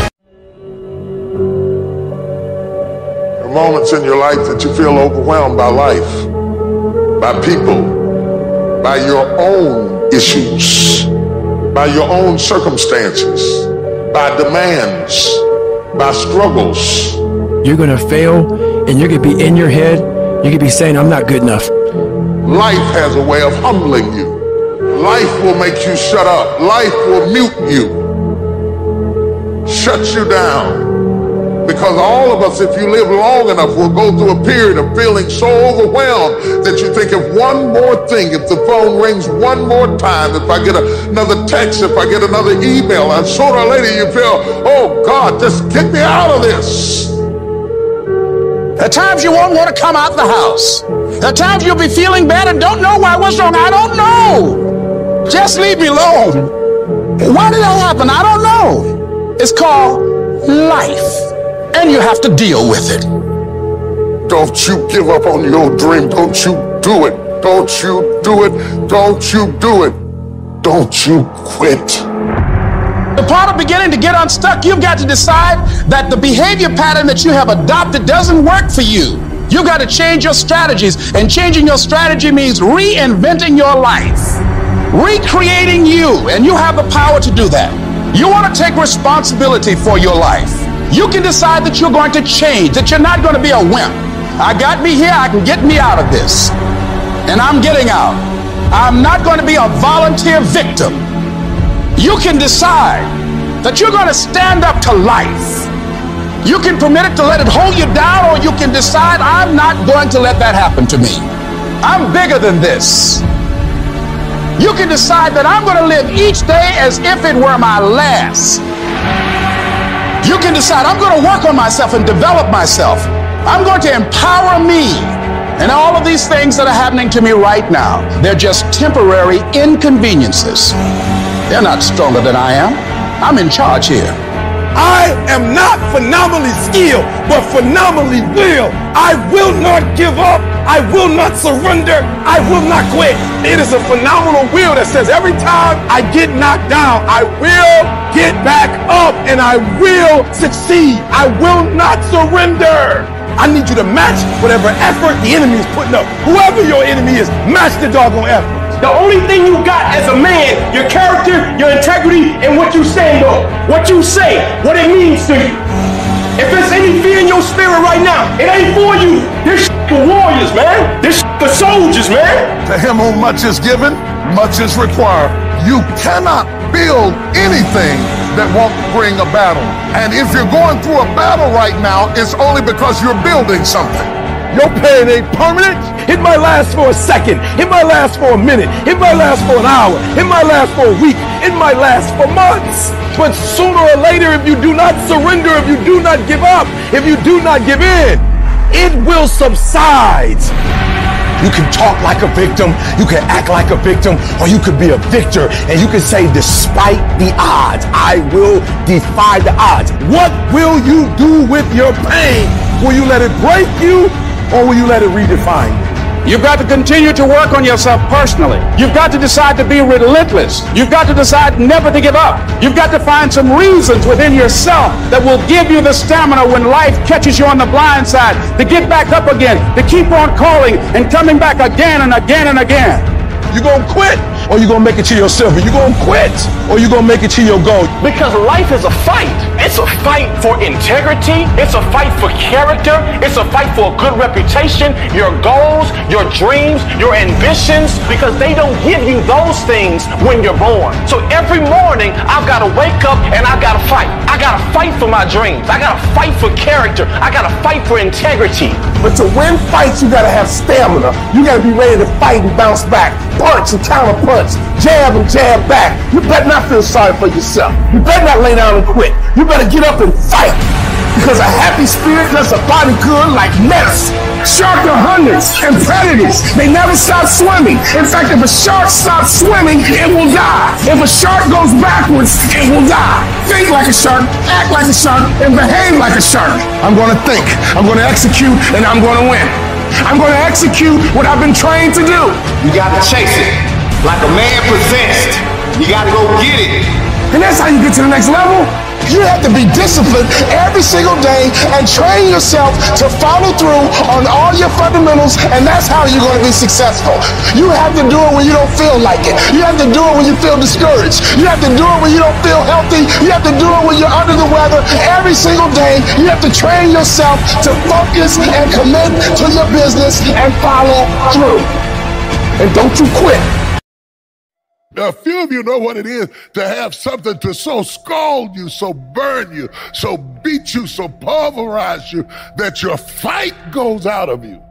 There are moments in your life that you feel overwhelmed by life, by people, by your own issues, by your own circumstances, by demands, by struggles. You're going to fail, and you're going to be in your head. You're going to be saying, I'm not good enough. Life has a way of humbling you. Life will make you shut up. Life will mute you, shut you down. Because all of us, if you live long enough, will go through a period of feeling so overwhelmed that you think of one more thing, if the phone rings one more time, if I get another text, if I get another email, and sooner or later you feel, oh God, just get me out of this. At times you won't want to come out the house. At times you'll be feeling bad and don't know why. What's wrong? I don't know. Just leave me alone. Why did that happen? I don't know. It's called life. And you have to deal with it. Don't you give up on your dream. Don't you do it. Don't you do it. Don't you do it. Don't you quit. The part of beginning to get unstuck, you've got to decide that the behavior pattern that you have adopted doesn't work for you. You've got to change your strategies, and changing your strategy means reinventing your life, recreating you, and you have the power to do that. You want to take responsibility for your life. You can decide that you're going to change, that you're not going to be a wimp. I got me here, I can get me out of this, and I'm getting out. I'm not going to be a volunteer victim. You can decide that you're going to stand up to life. You can permit it to let it hold you down, or you can decide, I'm not going to let that happen to me. I'm bigger than this. You can decide that I'm going to live each day as if it were my last. You can decide I'm going to work on myself and develop myself. I'm going to empower me. And all of these things that are happening to me right now, they're just temporary inconveniences. They're not stronger than I am. I'm in charge here. I am not phenomenally skilled, but phenomenally will. I will not give up. I will not surrender. I will not quit. It is a phenomenal will that says every time I get knocked down, I will get back up and I will succeed. I will not surrender. I need you to match whatever effort the enemy is putting up. Whoever your enemy is, match the doggone effort. The only thing you got as a man, your character, your integrity, and what you stand on. What you say, what it means to you. If there's any fear in your spirit right now, it ain't for you. This for warriors, man. This for soldiers, man. To him whom much is given, much is required. You cannot build anything that won't bring a battle. And if you're going through a battle right now, it's only because you're building something. Your pain ain't permanent. It might last for a second. It might last for a minute. It might last for an hour. It might last for a week. It might last for months. But sooner or later, if you do not surrender, if you do not give up, if you do not give in, it will subside. You can talk like a victim, you can act like a victim, or you could be a victor and you can say, despite the odds, I will defy the odds. What will you do with your pain? Will you let it break you, or will you let it redefine you? You've got to continue to work on yourself personally. You've got to decide to be relentless. You've got to decide never to give up. You've got to find some reasons within yourself that will give you the stamina when life catches you on the blind side to get back up again, to keep on calling and coming back again and again and again. You gonna quit, or you gonna make it to yourself? You gonna quit, or you gonna make it to your goal? Because life is a fight. It's a fight for integrity. It's a fight for character. It's a fight for a good reputation, your goals, your dreams, your ambitions, because they don't give you those things when you're born. So every morning, I've got to wake up and I've got to fight. I got to fight for my dreams. I got to fight for character. I got to fight for integrity. But to win fights, you got to have stamina. You got to be ready to fight and bounce back. Punch and counter punch, jab and jab back. You better not feel sorry for yourself. You better not lay down and quit. You better get up and fight. Because a happy spirit does a body good like medicine. Sharks are hunters and predators. They never stop swimming. In fact, if a shark stops swimming, it will die. If a shark goes backwards, it will die. Think like a shark, act like a shark, and behave like a shark. I'm going to think, I'm going to execute, and I'm going to win. I'm going to execute what I've been trained to do. You got to chase it like a man possessed. You got to go get it. And that's how you get to the next level. You have to be disciplined every single day and train yourself to follow through on all your fundamentals, and that's how you're going to be successful. You have to do it when you don't feel like it. You have to do it when you feel discouraged. You have to do it when you don't feel healthy. You have to do it when you're under the weather. Every single day, you have to train yourself to focus and commit to your business and follow through. And don't you quit. Now, a few of you know what it is to have something to so scald you, so burn you, so beat you, so pulverize you, that your fight goes out of you.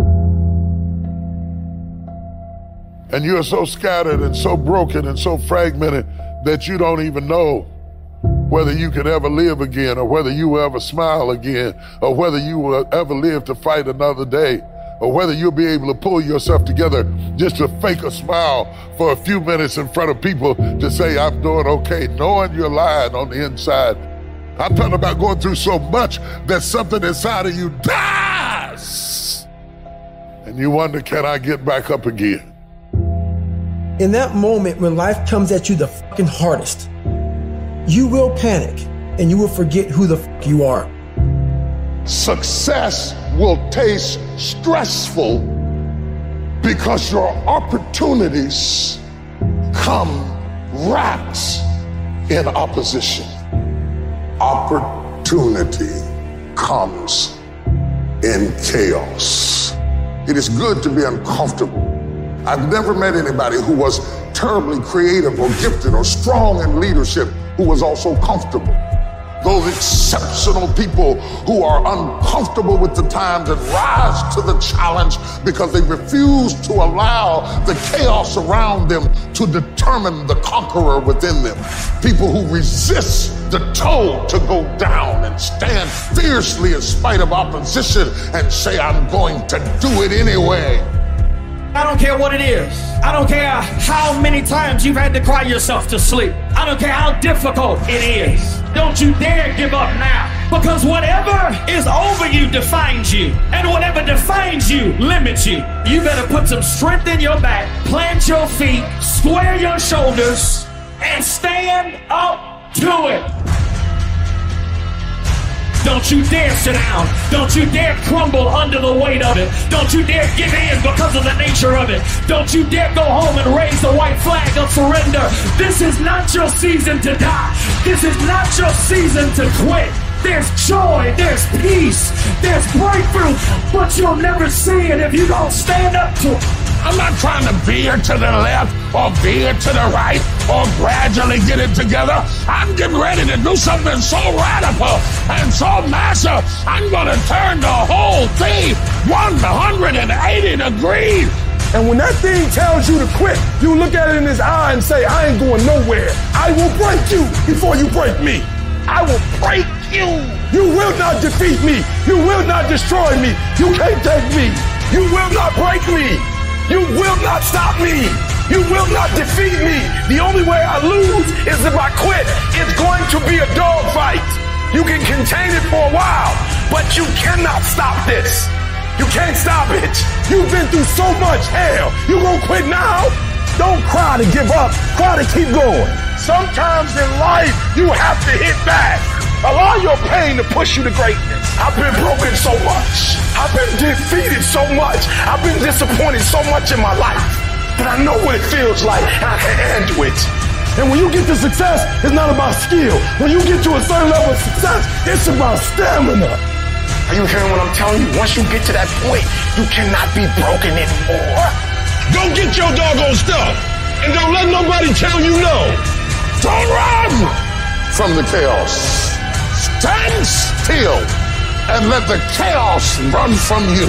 And you're so scattered and so broken and so fragmented that you don't even know whether you can ever live again, or whether you will ever smile again, or whether you will ever live to fight another day, or whether you'll be able to pull yourself together just to fake a smile for a few minutes in front of people to say, I'm doing okay, knowing you're lying on the inside. I'm talking about going through so much that something inside of you dies. And you wonder, can I get back up again? In that moment when life comes at you the fucking hardest, you will panic and you will forget who the fuck you are. Success will taste stressful because your opportunities come wrapped in opposition. Opportunity comes in chaos. It is good to be uncomfortable. I've never met anybody who was terribly creative or gifted or strong in leadership who was also comfortable. Those exceptional people who are uncomfortable with the times and rise to the challenge because they refuse to allow the chaos around them to determine the conqueror within them. People who resist the toll to go down and stand fiercely in spite of opposition and say, I'm going to do it anyway. I don't care what it is. I don't care how many times you've had to cry yourself to sleep. I don't care how difficult it is. Don't you dare give up now. Because whatever is over you defines you. And whatever defines you limits you. You better put some strength in your back, plant your feet, square your shoulders, and stand up to it. Don't you dare sit down. Don't you dare crumble under the weight of it. Don't you dare give in because of the nature of it. Don't you dare go home and raise the white flag of surrender. This is not your season to die. This is not your season to quit. There's joy, there's peace, there's breakthrough, but you'll never see it if you don't stand up to it. I'm not trying to veer to the left or veer to the right or gradually get it together. I'm getting ready to do something so radical and so massive, I'm going to turn the whole thing 180 degrees. And when that thing tells you to quit, you look at it in his eye and say, I ain't going nowhere. I will break you before you break me. I will break you You will not defeat me. You will not destroy me. You can't take me. You will not break me. You will not stop me. You will not defeat me. The only way I lose is if I quit. It's going to be a dogfight. You can contain it for a while, but you cannot stop this. You can't stop it. You've been through so much hell. You gonna quit now? Don't cry to give up. Cry to keep going. Sometimes in life, you have to hit back. Allow your pain to push you to greatness. I've been broken so much. I've been defeated so much. I've been disappointed so much in my life that I know what it feels like and I can handle it. And when you get to success, it's not about skill. When you get to a certain level of success, it's about stamina. Are you hearing what I'm telling you? Once you get to that point, you cannot be broken anymore. Go get your doggone stuff. And don't let nobody tell you no. Don't run from the chaos. Stand still and let the chaos run from you.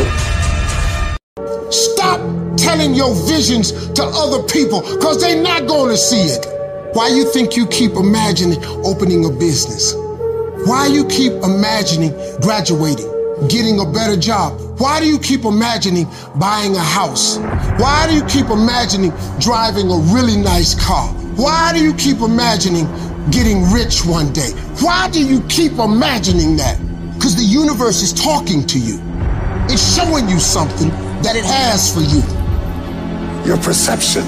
Stop telling your visions to other people because they're not going to see it. Why you think you keep imagining opening a business? Why you keep imagining graduating, getting a better job? Why do you keep imagining buying a house? Why do you keep imagining driving a really nice car? Why do you keep imagining getting rich one day? Why do you keep imagining that? Because the universe is talking to you. It's showing you something that it has for you. Your perception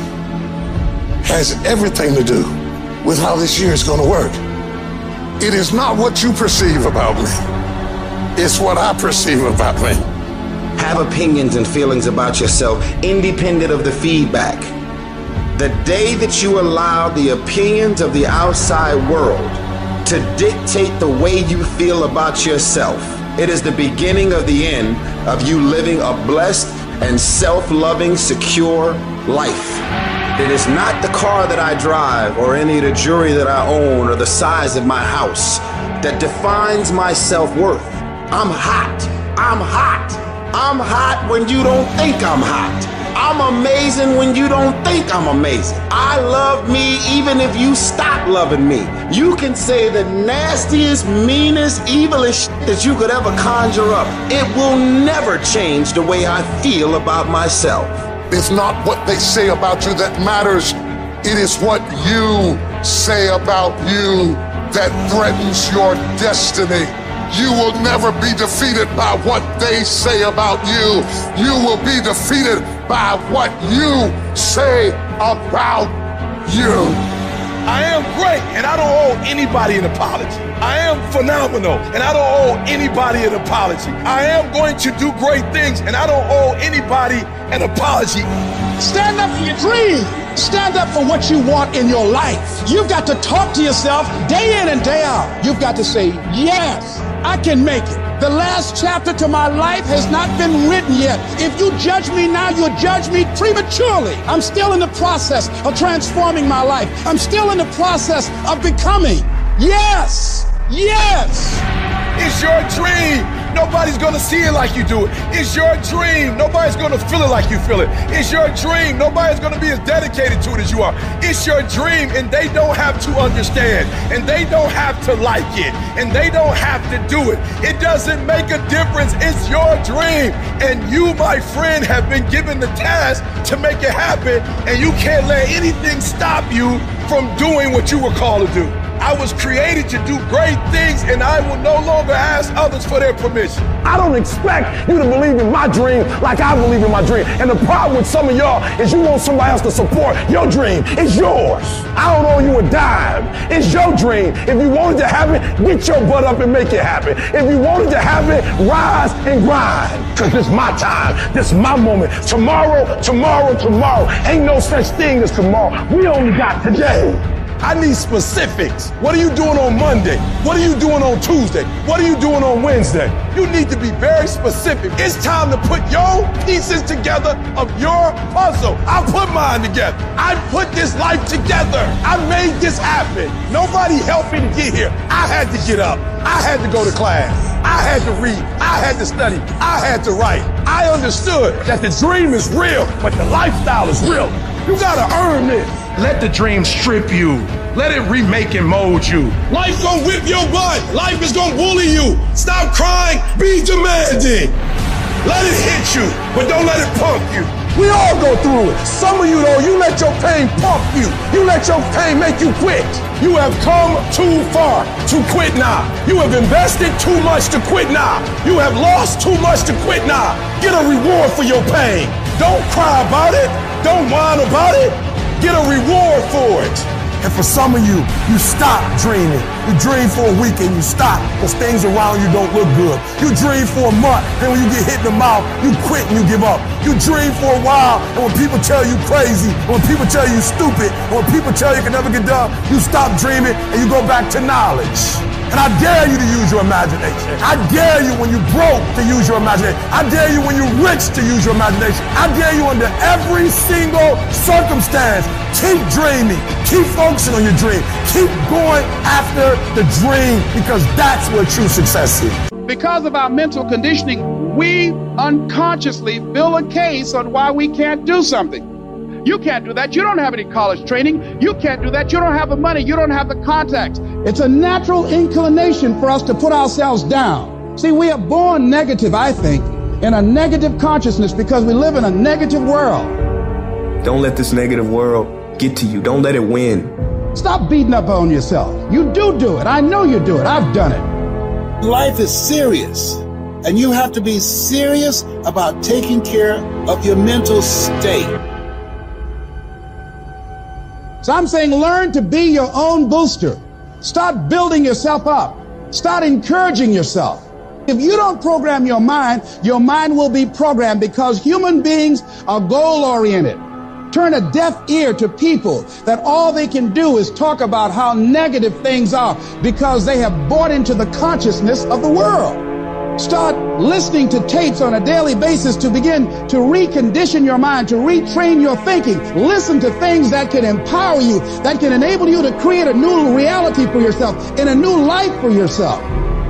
has everything to do with how this year is going to work. It is not what you perceive about me. It's what I perceive about me. Have opinions and feelings about yourself independent of the feedback. The day that you allow the opinions of the outside world to dictate the way you feel about yourself, it is the beginning of the end of you living a blessed and self-loving, secure life. It is not the car that I drive or any of the jewelry that I own or the size of my house that defines my self-worth. I'm hot. I'm hot. I'm hot when you don't think I'm hot. I'm amazing when you don't think I'm amazing. I love me even if you stop loving me. You can say the nastiest, meanest, evilest shit that you could ever conjure up. It will never change the way I feel about myself. It's not what they say about you that matters. It is what you say about you that threatens your destiny. You will never be defeated by what they say about you. You will be defeated by what you say about you. I am great, and I don't owe anybody an apology. I am phenomenal, and I don't owe anybody an apology. I am going to do great things, and I don't owe anybody an apology. Stand up for your dream. Stand up for what you want in your life. You've got to talk to yourself day in and day out. You've got to say, yes, I can make it. The last chapter to my life has not been written yet. If you judge me now, you'll judge me prematurely. I'm still in the process of transforming my life. I'm still in the process of becoming. Yes, yes. It's your dream. Nobody's gonna see it like you do it. It's your dream. Nobody's gonna feel it like you feel it. It's your dream. Nobody's gonna be as dedicated to it as you are. It's your dream, and they don't have to understand, and they don't have to like it, and they don't have to do it. It doesn't make a difference. It's your dream, and you, my friend, have been given the task to make it happen, and you can't let anything stop you from doing what you were called to do. I was created to do great things, and I will no longer ask others for their permission. I don't expect you to believe in my dream like I believe in my dream. And the problem with some of y'all is you want somebody else to support your dream. It's yours. I don't owe you a dime. It's your dream. If you wanted to have it, get your butt up and make it happen. If you wanted to have it, rise and grind. Because this is my time. This is my moment. Tomorrow, tomorrow, tomorrow. Ain't no such thing as tomorrow. We only got today. I need specifics. What are you doing on Monday? What are you doing on Tuesday? What are you doing on Wednesday? You need to be very specific. It's time to put your pieces together of your puzzle. I put mine together. I put this life together. I made this happen. Nobody helped me to get here. I had to get up. I had to go to class. I had to read. I had to study. I had to write. I understood that the dream is real, but the lifestyle is real. You gotta earn this. Let the dream strip you. Let it remake and mold you. Life gonna whip your butt. Life is gonna bully you. Stop crying. Be demanding. Let it hit you, but don't let it pump you. We all go through it. Some of you, though, you let your pain pump you. You let your pain make you quit. You have come too far to quit now. You have invested too much to quit now. You have lost too much to quit now. Get a reward for your pain. Don't cry about it. Don't whine about it. Get a reward for it. And for some of you, you stop dreaming. You dream for a week and you stop because things around you don't look good. You dream for a month, then when you get hit in the mouth, you quit and you give up. You dream for a while, and when people tell you crazy, when people tell you stupid, when people tell you can never get done, you stop dreaming and you go back to knowledge. And I dare you to use your imagination. I dare you when you're broke to use your imagination. I dare you when you're rich to use your imagination. I dare you under every single circumstance. Keep dreaming. Keep focusing on your dream. Keep going after the dream because that's where true success is. Because of our mental conditioning, we unconsciously build a case on why we can't do something. You can't do that. You don't have any college training. You can't do that. You don't have the money. You don't have the contacts. It's a natural inclination for us to put ourselves down. See, we are born negative, I think, in a negative consciousness because we live in a negative world. Don't let this negative world get to you. Don't let it win. Stop beating up on yourself. You do it. I know you do it. I've done it. Life is serious, and you have to be serious about taking care of your mental state. So I'm saying learn to be your own booster. Start building yourself up. Start encouraging yourself. If you don't program your mind will be programmed because human beings are goal-oriented. Turn a deaf ear to people that all they can do is talk about how negative things are because they have bought into the consciousness of the world. Start listening to tapes on a daily basis to begin to recondition your mind, to retrain your thinking. Listen to things that can empower you, that can enable you to create a new reality for yourself and a new life for yourself.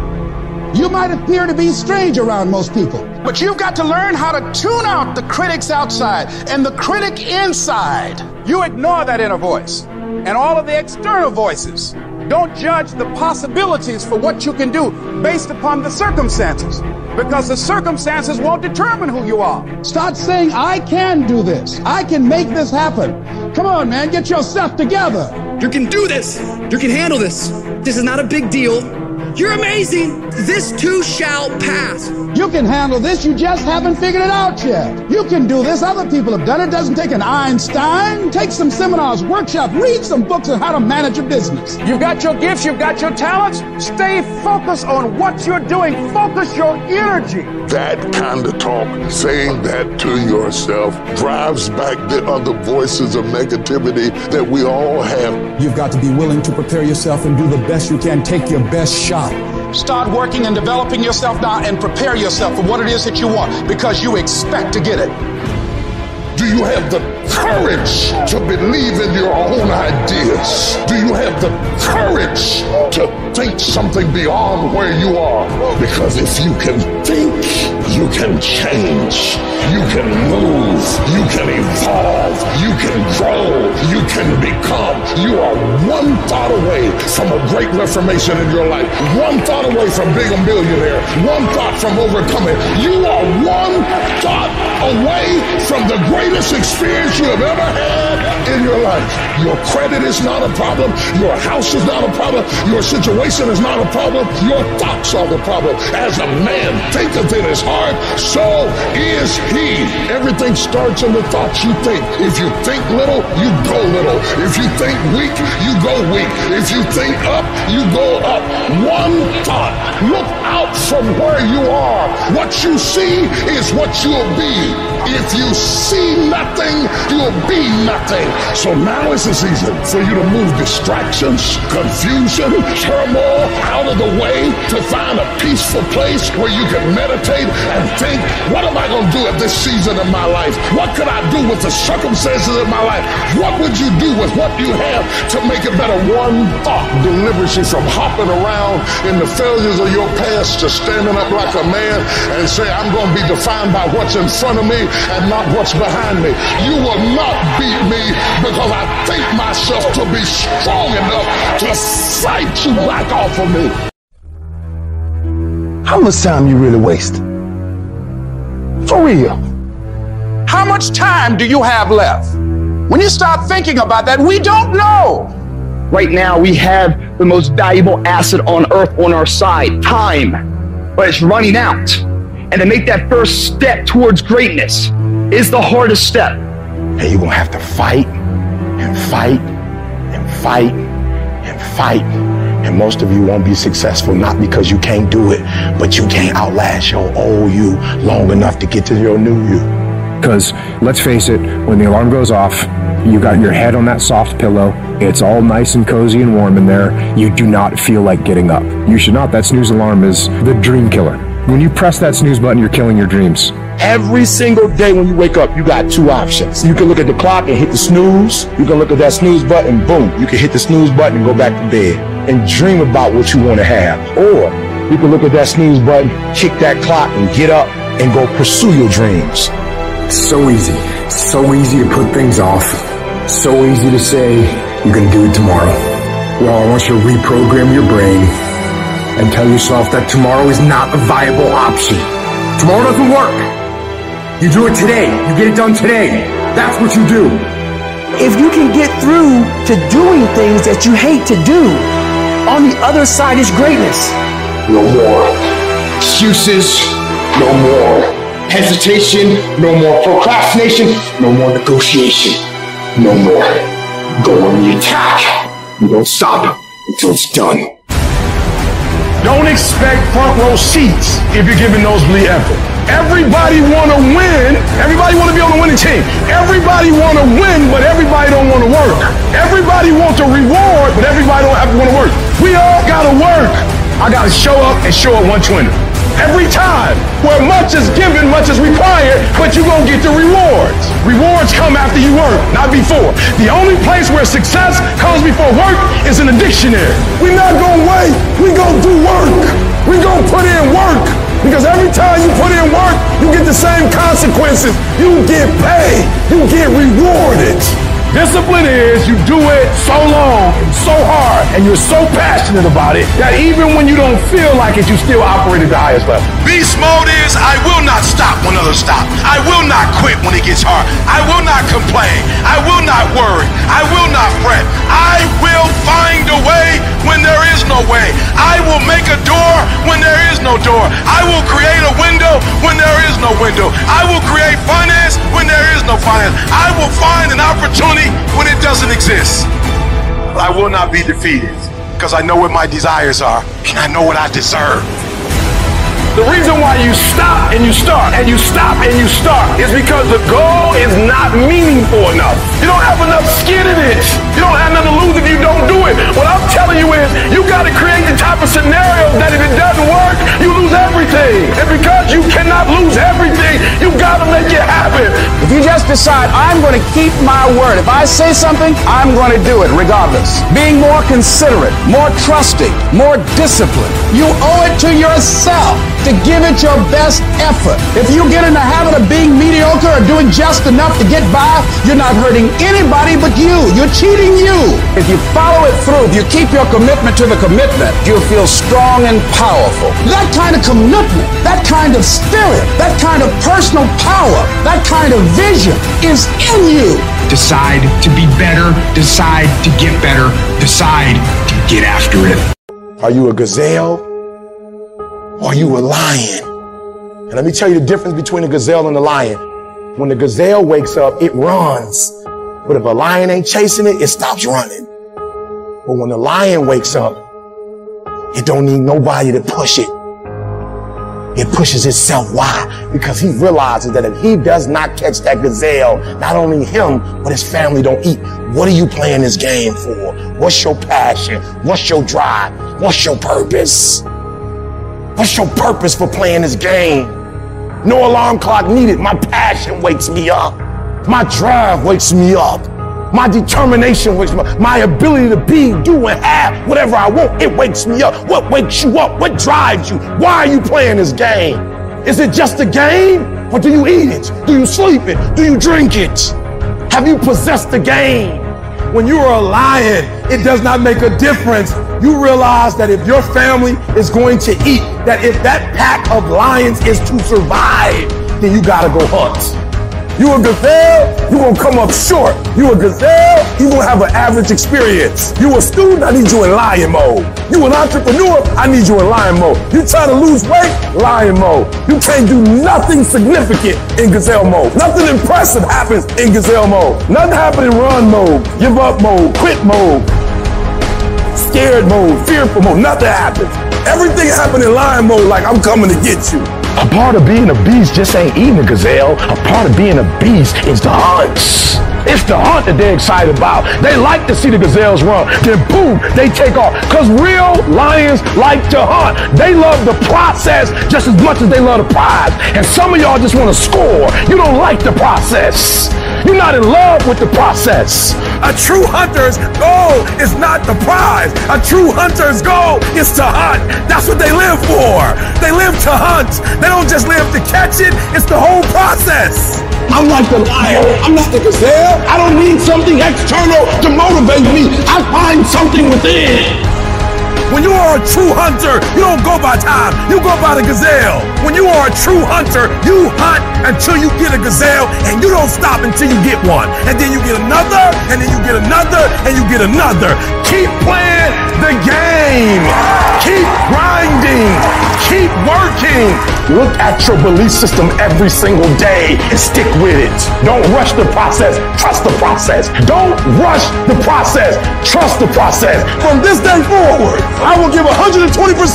You might appear to be strange around most people, but you've got to learn how to tune out the critics outside and the critic inside. You ignore that inner voice and all of the external voices. Don't judge the possibilities for what you can do based upon the circumstances, because the circumstances won't determine who you are. Start saying, I can do this. I can make this happen. Come on, man, get yourself together. You can do this. You can handle this. This is not a big deal. You're amazing. This too shall pass. You can handle this. You just haven't figured it out yet. You can do this. Other people have done it. It doesn't take an Einstein. Take some seminars, workshops, read some books on how to manage a business. You've got your gifts. You've got your talents. Stay focused on what you're doing. Focus your energy. That kind of talk, saying that to yourself, drives back the other voices of negativity that we all have. You've got to be willing to prepare yourself and do the best you can. Take your best shot. Start working and developing yourself now and prepare yourself for what it is that you want because you expect to get it. Do you have the courage to believe in your own ideas? Do you have the courage to think something beyond where you are? Because if you can think, you can change, you can move, you can evolve, you can grow, you can become. You are one thought away from a great reformation in your life, one thought away from being a millionaire, one thought from overcoming. You are one thought away from the greatest experience you have ever had in your life. Your credit is not a problem. Your house is not a problem. Your situation is not a problem. Your thoughts are the problem. As a man thinketh in his heart, so is he. Everything starts in the thoughts you think. If you think little, you go little. If you think weak, you go weak. If you think up, you go up. One thought. Look out from where you are. What you see is what you'll be. If you see nothing, you'll be nothing. So now is the season for you to move distractions, confusion, turmoil out of the way to find a peaceful place where you can meditate and think, what am I going to do at this season of my life? What could I do with the circumstances of my life? What would you do with what you have to make it better? One thought delivers you from hopping around in the failures of your past to standing up like a man and say, I'm going to be defined by what's in front of me and not what's behind me. You will not beat me because I think myself to be strong enough to fight you back off of me. How much time you really waste? For real. How much time do you have left? When you start thinking about that, we don't know. Right now, we have the most valuable asset on earth on our side, time. But it's running out. And to make that first step towards greatness is the hardest step. And you're gonna have to fight and fight and fight and fight. And most of you won't be successful, not because you can't do it, but you can't outlast your old you long enough to get to your new you. Because let's face it, when the alarm goes off, you got your head on that soft pillow, it's all nice and cozy and warm in there, you do not feel like getting up. You should not. That snooze alarm is the dream killer. When you press that snooze button, you're killing your dreams. Every single day when you wake up, you got two options. You can look at the clock and hit the snooze. You can look at that snooze button, boom. You can hit the snooze button and go back to bed and dream about what you want to have. Or you can look at that snooze button, kick that clock and get up and go pursue your dreams. So easy to put things off. So easy to say, you're gonna do it tomorrow. Well, I want you to reprogram your brain and tell yourself that tomorrow is not a viable option. Tomorrow doesn't work. You do it today. You get it done today. That's what you do. If you can get through to doing things that you hate to do, on the other side is greatness. No more excuses, no more hesitation, no more procrastination, no more negotiation, no more. Go on the attack. You don't stop until it's done. Don't expect front row seats if you're giving nosebleed effort. Everybody want to win. Everybody want to be on the winning team. Everybody want to win, but everybody don't want to work. Everybody wants a reward, but everybody don't have to want to work. We all got to work. I got to show up and show up 120. Every time, where much is given, much is required, but you're going to get the rewards. Rewards come after you work, not before. The only place where success comes before work is in the dictionary. We're not going to wait. We're going to do work. We're going to put in work. Because every time you put in work, you get the same consequences. You get paid. You get rewarded. Discipline is you do it so long and so hard and you're so passionate about it that even when you don't feel like it, you still operate at the highest level. Beast mode is I will not stop when others stop. I will not quit when it gets hard. I will not complain. I will not worry. I will not fret. I will find a way when there is no way. I will make a door when there is no door. I will create a window when there is no window. I will create finance when there is no finance. I will find an opportunity when it doesn't exist. But I will not be defeated because I know what my desires are and I know what I deserve. The reason why you stop and you start and you stop and you start is because the goal is not meaningful enough. You don't have enough skin in it. You don't have nothing to lose if you don't do it. What I'm telling you is you got to create the type of scenario that if it doesn't work, you lose everything. And because you cannot lose everything, you got to make it happen. If you just decide, I'm going to keep my word. If I say something, I'm going to do it regardless. Being more considerate, more trusting, more disciplined. You owe it to yourself to give it your best effort. If you get in the habit of being mediocre or doing just enough to get by, you're not hurting anybody but you. You're cheating you. If you follow it through, if you keep your commitment to the commitment, you'll feel strong and powerful. That kind of commitment, that kind of spirit, that kind of personal power, that kind of vision is in you. Decide to be better. Decide to get better. Decide to get after it. Are you a gazelle? Or are you a lion? And let me tell you the difference between a gazelle and a lion. When the gazelle wakes up, it runs. But if a lion ain't chasing it, it stops running. But when the lion wakes up, it don't need nobody to push it. It pushes itself. Why? Because he realizes that if he does not catch that gazelle, not only him, but his family don't eat. What are you playing this game for? What's your passion? What's your drive? What's your purpose? What's your purpose for playing this game? No alarm clock needed. My passion wakes me up. My drive wakes me up. My determination wakes me up. My ability to be, do, and have whatever I want, it wakes me up. What wakes you up? What drives you? Why are you playing this game? Is it just a game? Or do you eat it? Do you sleep it? Do you drink it? Have you possessed the game? When you are a lion, it does not make a difference. You realize that if your family is going to eat, that if that pack of lions is to survive, then you gotta go hunt. You a gazelle, you gonna come up short. You a gazelle, you gonna have an average experience. You a student, I need you in lion mode. You an entrepreneur, I need you in lion mode. You trying to lose weight, lion mode. You can't do nothing significant in gazelle mode. Nothing impressive happens in gazelle mode. Nothing happens in run mode, give up mode, quit mode, scared mode, fearful mode. Nothing happens. Everything happens in lion mode like I'm coming to get you. A part of being a beast just ain't eating a gazelle. A part of being a beast is the hunts. It's the hunt that they're excited about. They like to see the gazelles run. Then boom, they take off. Because real lions like to hunt. They love the process just as much as they love the prize. And some of y'all just want to score. You don't like the process. You're not in love with the process. A true hunter's goal is not the prize. A true hunter's goal is to hunt. That's what they live for. They live to hunt. They don't just live to catch it. It's the whole process. I'm like the lion. I'm not the gazelle. I don't need something external to motivate me. I find something within. When you are a true hunter, you don't go by time. You go by the gazelle. When you are a true hunter, you hunt until you get a gazelle, and you don't stop until you get one. And then you get another, and then you get another, and you get another. Keep playing the game. Keep grinding. Keep working. Look at your belief system every single day and stick with it. Don't rush the process. Trust the process. Don't rush the process. Trust the process. From this day forward, I will give 120%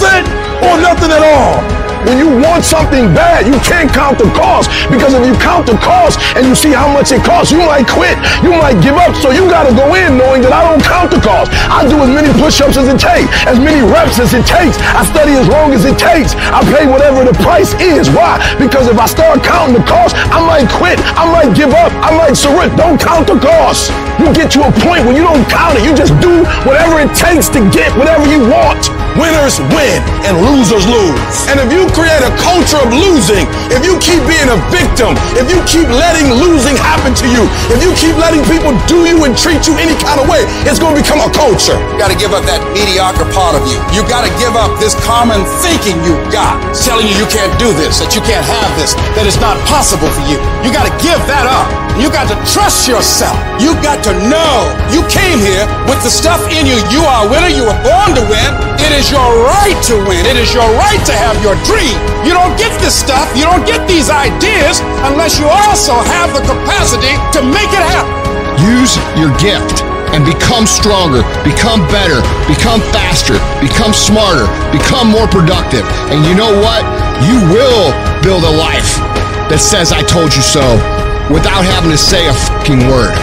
or nothing at all. When you want something bad, you can't count the cost, because if you count the cost and you see how much it costs, you might quit, you might give up. So you gotta go in knowing that I don't count the cost. I do as many push-ups as it takes, as many reps as it takes. I study as long as it takes. I pay whatever the price is. Why? Because if I start counting the cost, I might quit, I might give up, I might surrender. Don't count the cost. You get to a point when you don't count it. You just do whatever it takes to get whatever you want. Winners win and losers lose. And if you create a culture of losing, if you keep being a victim, if you keep letting losing happen to you, if you keep letting people do you and treat you any kind of way, it's going to become a culture. You got to give up that mediocre part of you. You got to give up this common thinking you got. It's telling you can't do this, that you can't have this, that it's not possible for you. You got to give that up. You got to trust yourself. You got to know you came here with the stuff in you. You are a winner. You were born to win. It is your right to win. It is your right to have your dream. You don't get this stuff, you don't get these ideas unless you also have the capacity to make it happen. Use your gift and become stronger, become better, become faster, become smarter, become more productive. And you know what? You will build a life that says I told you so without having to say a fucking word.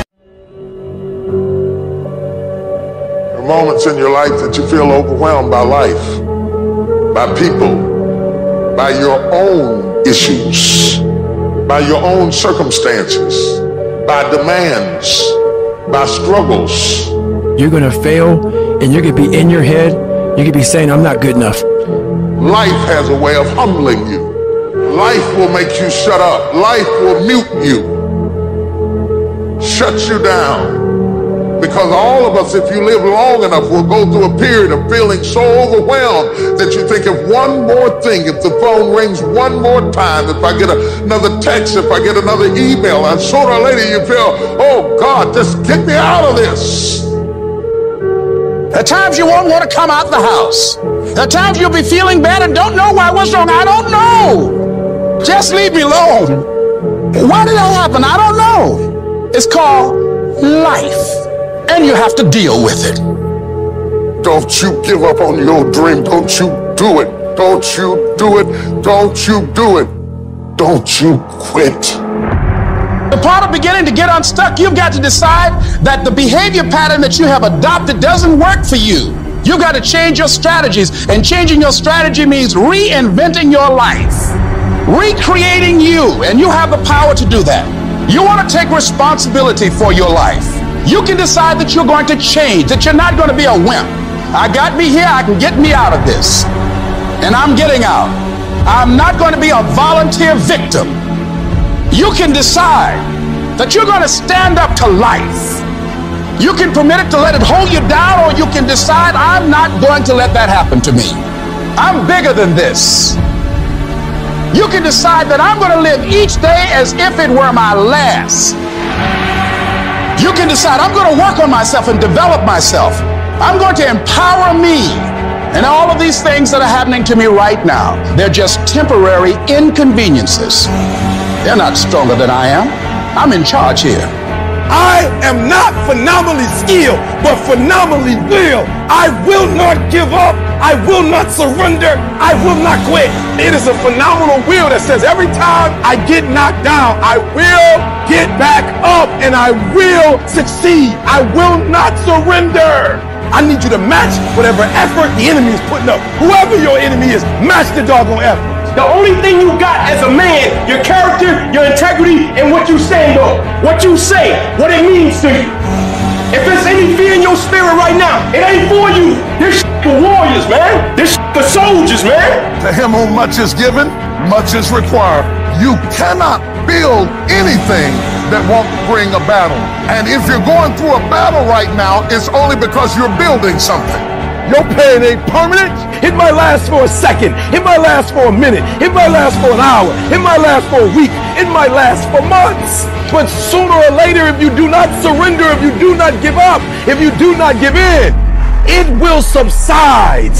There are moments in your life that you feel overwhelmed by life, by people, by your own issues, by your own circumstances, by demands, by struggles. You're going to fail, and you're going to be in your head. You're going to be saying, I'm not good enough. Life has a way of humbling you. Life will make you shut up. Life will mute you, shut you down. Because all of us, if you live long enough, will go through a period of feeling so overwhelmed that you think of one more thing, if the phone rings one more time, if I get another text, if I get another email, and sooner or later you feel, oh God, just get me out of this. At times you won't want to come out the house. At times you'll be feeling bad and don't know why. What's wrong? I don't know. Just leave me alone. Why did that happen? I don't know. It's called life. And you have to deal with it. Don't you give up on your dream. Don't you do it. Don't you do it. Don't you do it. Don't you quit. The part of beginning to get unstuck, you've got to decide that the behavior pattern that you have adopted doesn't work for you. You've got to change your strategies. And changing your strategy means reinventing your life. Recreating you. And you have the power to do that. You want to take responsibility for your life. You can decide that you're going to change, that you're not going to be a wimp. I got me here, I can get me out of this. And I'm getting out. I'm not going to be a volunteer victim. You can decide that you're going to stand up to life. You can permit it to let it hold you down, or you can decide I'm not going to let that happen to me. I'm bigger than this. You can decide that I'm going to live each day as if it were my last. You can decide I'm going to work on myself and develop myself. I'm going to empower me. And all of these things that are happening to me right now, they're just temporary inconveniences. They're not stronger than I am. I'm in charge here. I am not phenomenally skilled, but phenomenally willed. I will not give up. I will not surrender. I will not quit. It is a phenomenal will that says every time I get knocked down, I will get back up and I will succeed. I will not surrender. I need you to match whatever effort the enemy is putting up. Whoever your enemy is, match the doggone effort. The only thing you got as a man, your character, your integrity, and what you stand on. What you say, what it means to you. If there's any fear in your spirit right now, it ain't for you. This for warriors, man. This for soldiers, man. To him whom much is given, much is required. You cannot build anything that won't bring a battle. And if you're going through a battle right now, it's only because you're building something. Your pain ain't permanent. It might last for a second. It might last for a minute. It might last for an hour. It might last for a week. It might last for months. But sooner or later, if you do not surrender, if you do not give up, if you do not give in, it will subside.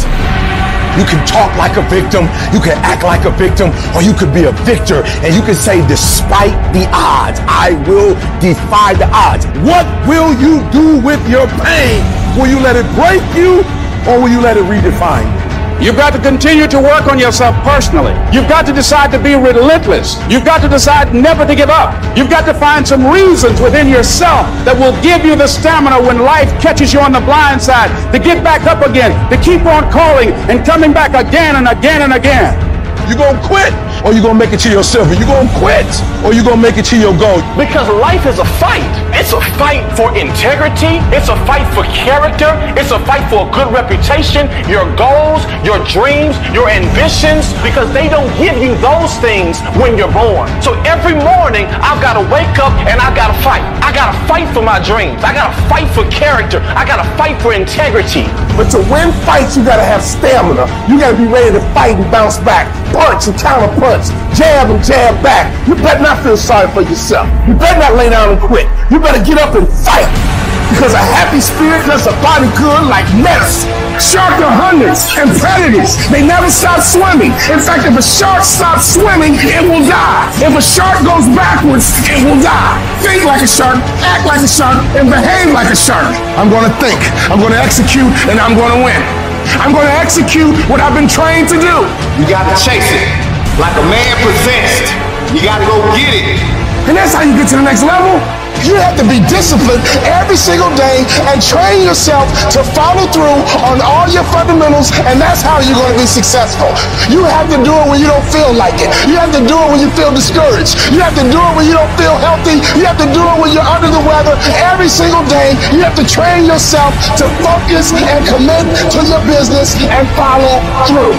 You can talk like a victim, you can act like a victim, or you could be a victor and you can say, despite the odds, I will defy the odds. What will you do with your pain? Will you let it break you, or will you let it redefine you? You've got to continue to work on yourself personally. You've got to decide to be relentless. You've got to decide never to give up. You've got to find some reasons within yourself that will give you the stamina when life catches you on the blind side to get back up again, to keep on calling and coming back again and again and again. You gonna quit, or you gonna make it to your silver? You gonna quit, or you gonna make it to your goal? Because life is a fight. It's a fight for integrity. It's a fight for character. It's a fight for a good reputation, your goals, your dreams, your ambitions, because they don't give you those things when you're born. So every morning, I've got to wake up and I've got to fight. I got to fight for my dreams. I got to fight for character. I got to fight for integrity. But to win fights, you got to have stamina. You got to be ready to fight and bounce back. Punch and counter punch, jab and jab back. You better not feel sorry for yourself. You better not lay down and quit. You better get up and fight. Because a happy spirit does a body good like medicine. Sharks are hunters and predators. They never stop swimming. In fact, if a shark stops swimming, it will die. If a shark goes backwards, it will die. Think like a shark, act like a shark, and behave like a shark. I'm going to think, I'm going to execute, and I'm going to win. I'm going to execute what I've been trained to do. You got to chase it like a man possessed. You got to go get it. And that's how you get to the next level. You have to be disciplined every single day and train yourself to follow through on all your fundamentals, and that's how you're going to be successful. You have to do it when you don't feel like it. You have to do it when you feel discouraged. You have to do it when you don't feel healthy. You have to do it when you're under the weather. Every single day, you have to train yourself to focus and commit to your business and follow through.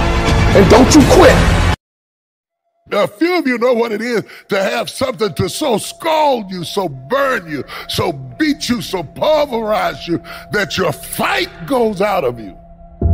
And don't you quit. A few of you know what it is to have something to so scald you, so burn you, so beat you, so pulverize you that your fight goes out of you.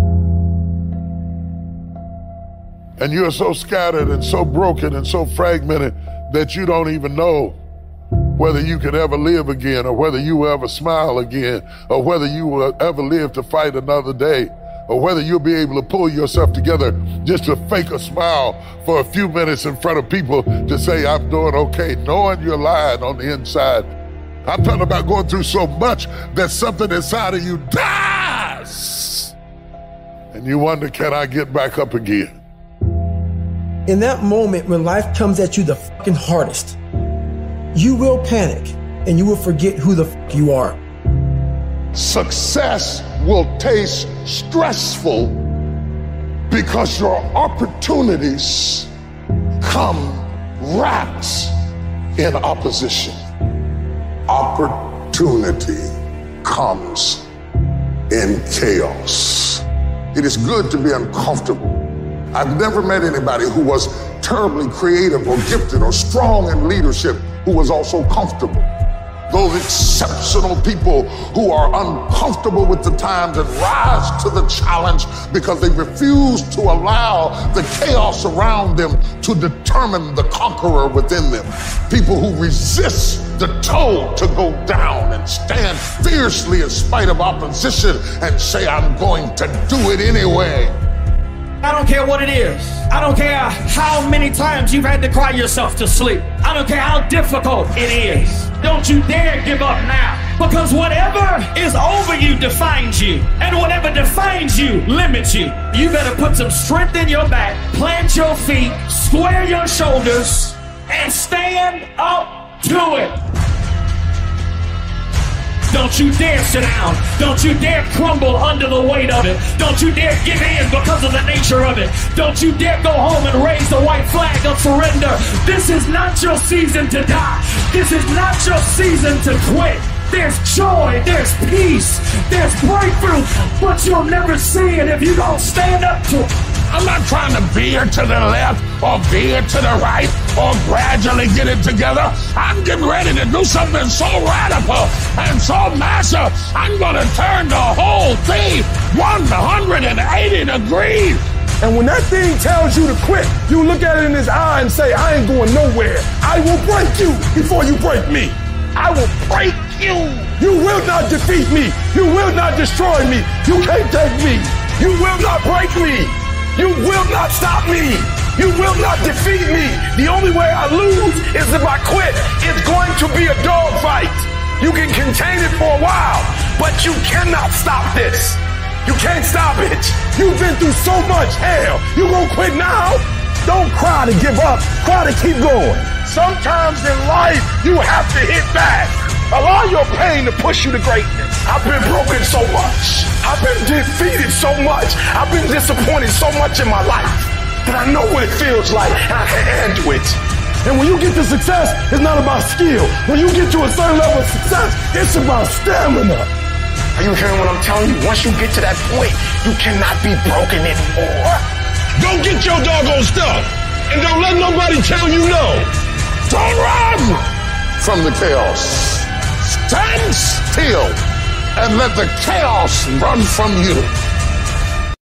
And you're so scattered and so broken and so fragmented that you don't even know whether you can ever live again, or whether you will ever smile again, or whether you will ever live to fight another day, or whether you'll be able to pull yourself together just to fake a smile for a few minutes in front of people to say, I'm doing okay, knowing you're lying on the inside. I'm talking about going through so much that something inside of you dies. And you wonder, can I get back up again? In that moment when life comes at you the fucking hardest, you will panic and you will forget who the fuck you are. Success will taste stressful because your opportunities come wrapped in opposition. Opportunity comes in chaos. It is good to be uncomfortable. I've never met anybody who was terribly creative or gifted or strong in leadership who was also comfortable. Those exceptional people who are uncomfortable with the times and rise to the challenge because they refuse to allow the chaos around them to determine the conqueror within them. People who resist the toe to go down and stand fiercely in spite of opposition and say, I'm going to do it anyway. I don't care what it is. I don't care how many times you've had to cry yourself to sleep. I don't care how difficult it is. Don't you dare give up now. Because whatever is over you defines you. And whatever defines you limits you. You better put some strength in your back, plant your feet, square your shoulders, and stand up to it. Don't you dare sit down. Don't you dare crumble under the weight of it. Don't you dare give in because of the nature of it. Don't you dare go home and raise the white flag of surrender. This is not your season to die. This is not your season to quit. There's joy, there's peace, there's breakthrough, but you'll never see it if you don't stand up to it. I'm not trying to veer to the left or veer to the right or gradually get it together. I'm getting ready to do something so radical and so massive, I'm gonna turn the whole thing 180 degrees. And when that thing tells you to quit, you look at it in his eye and say, I ain't going nowhere. I will break you before you break me. I will break you. You will not defeat me. You will not destroy me. You can't take me. You will not break me. You will not stop me. You will not defeat me. The only way I lose is if I quit. It's going to be a dogfight. You can contain it for a while, but you cannot stop this. You can't stop it. You've been through so much hell. You gonna quit now? Don't cry to give up. Cry to keep going. Sometimes in life, you have to hit back. Allow your pain to push you to greatness. I've been broken so much. I've been defeated so much. I've been disappointed so much in my life that I know what it feels like and I can handle it. And when you get to success, it's not about skill. When you get to a certain level of success, it's about stamina. Are you hearing what I'm telling you? Once you get to that point, you cannot be broken anymore. Go get your doggone stuff and don't let nobody tell you no. Don't run from the chaos. Stand still and let the chaos run from you.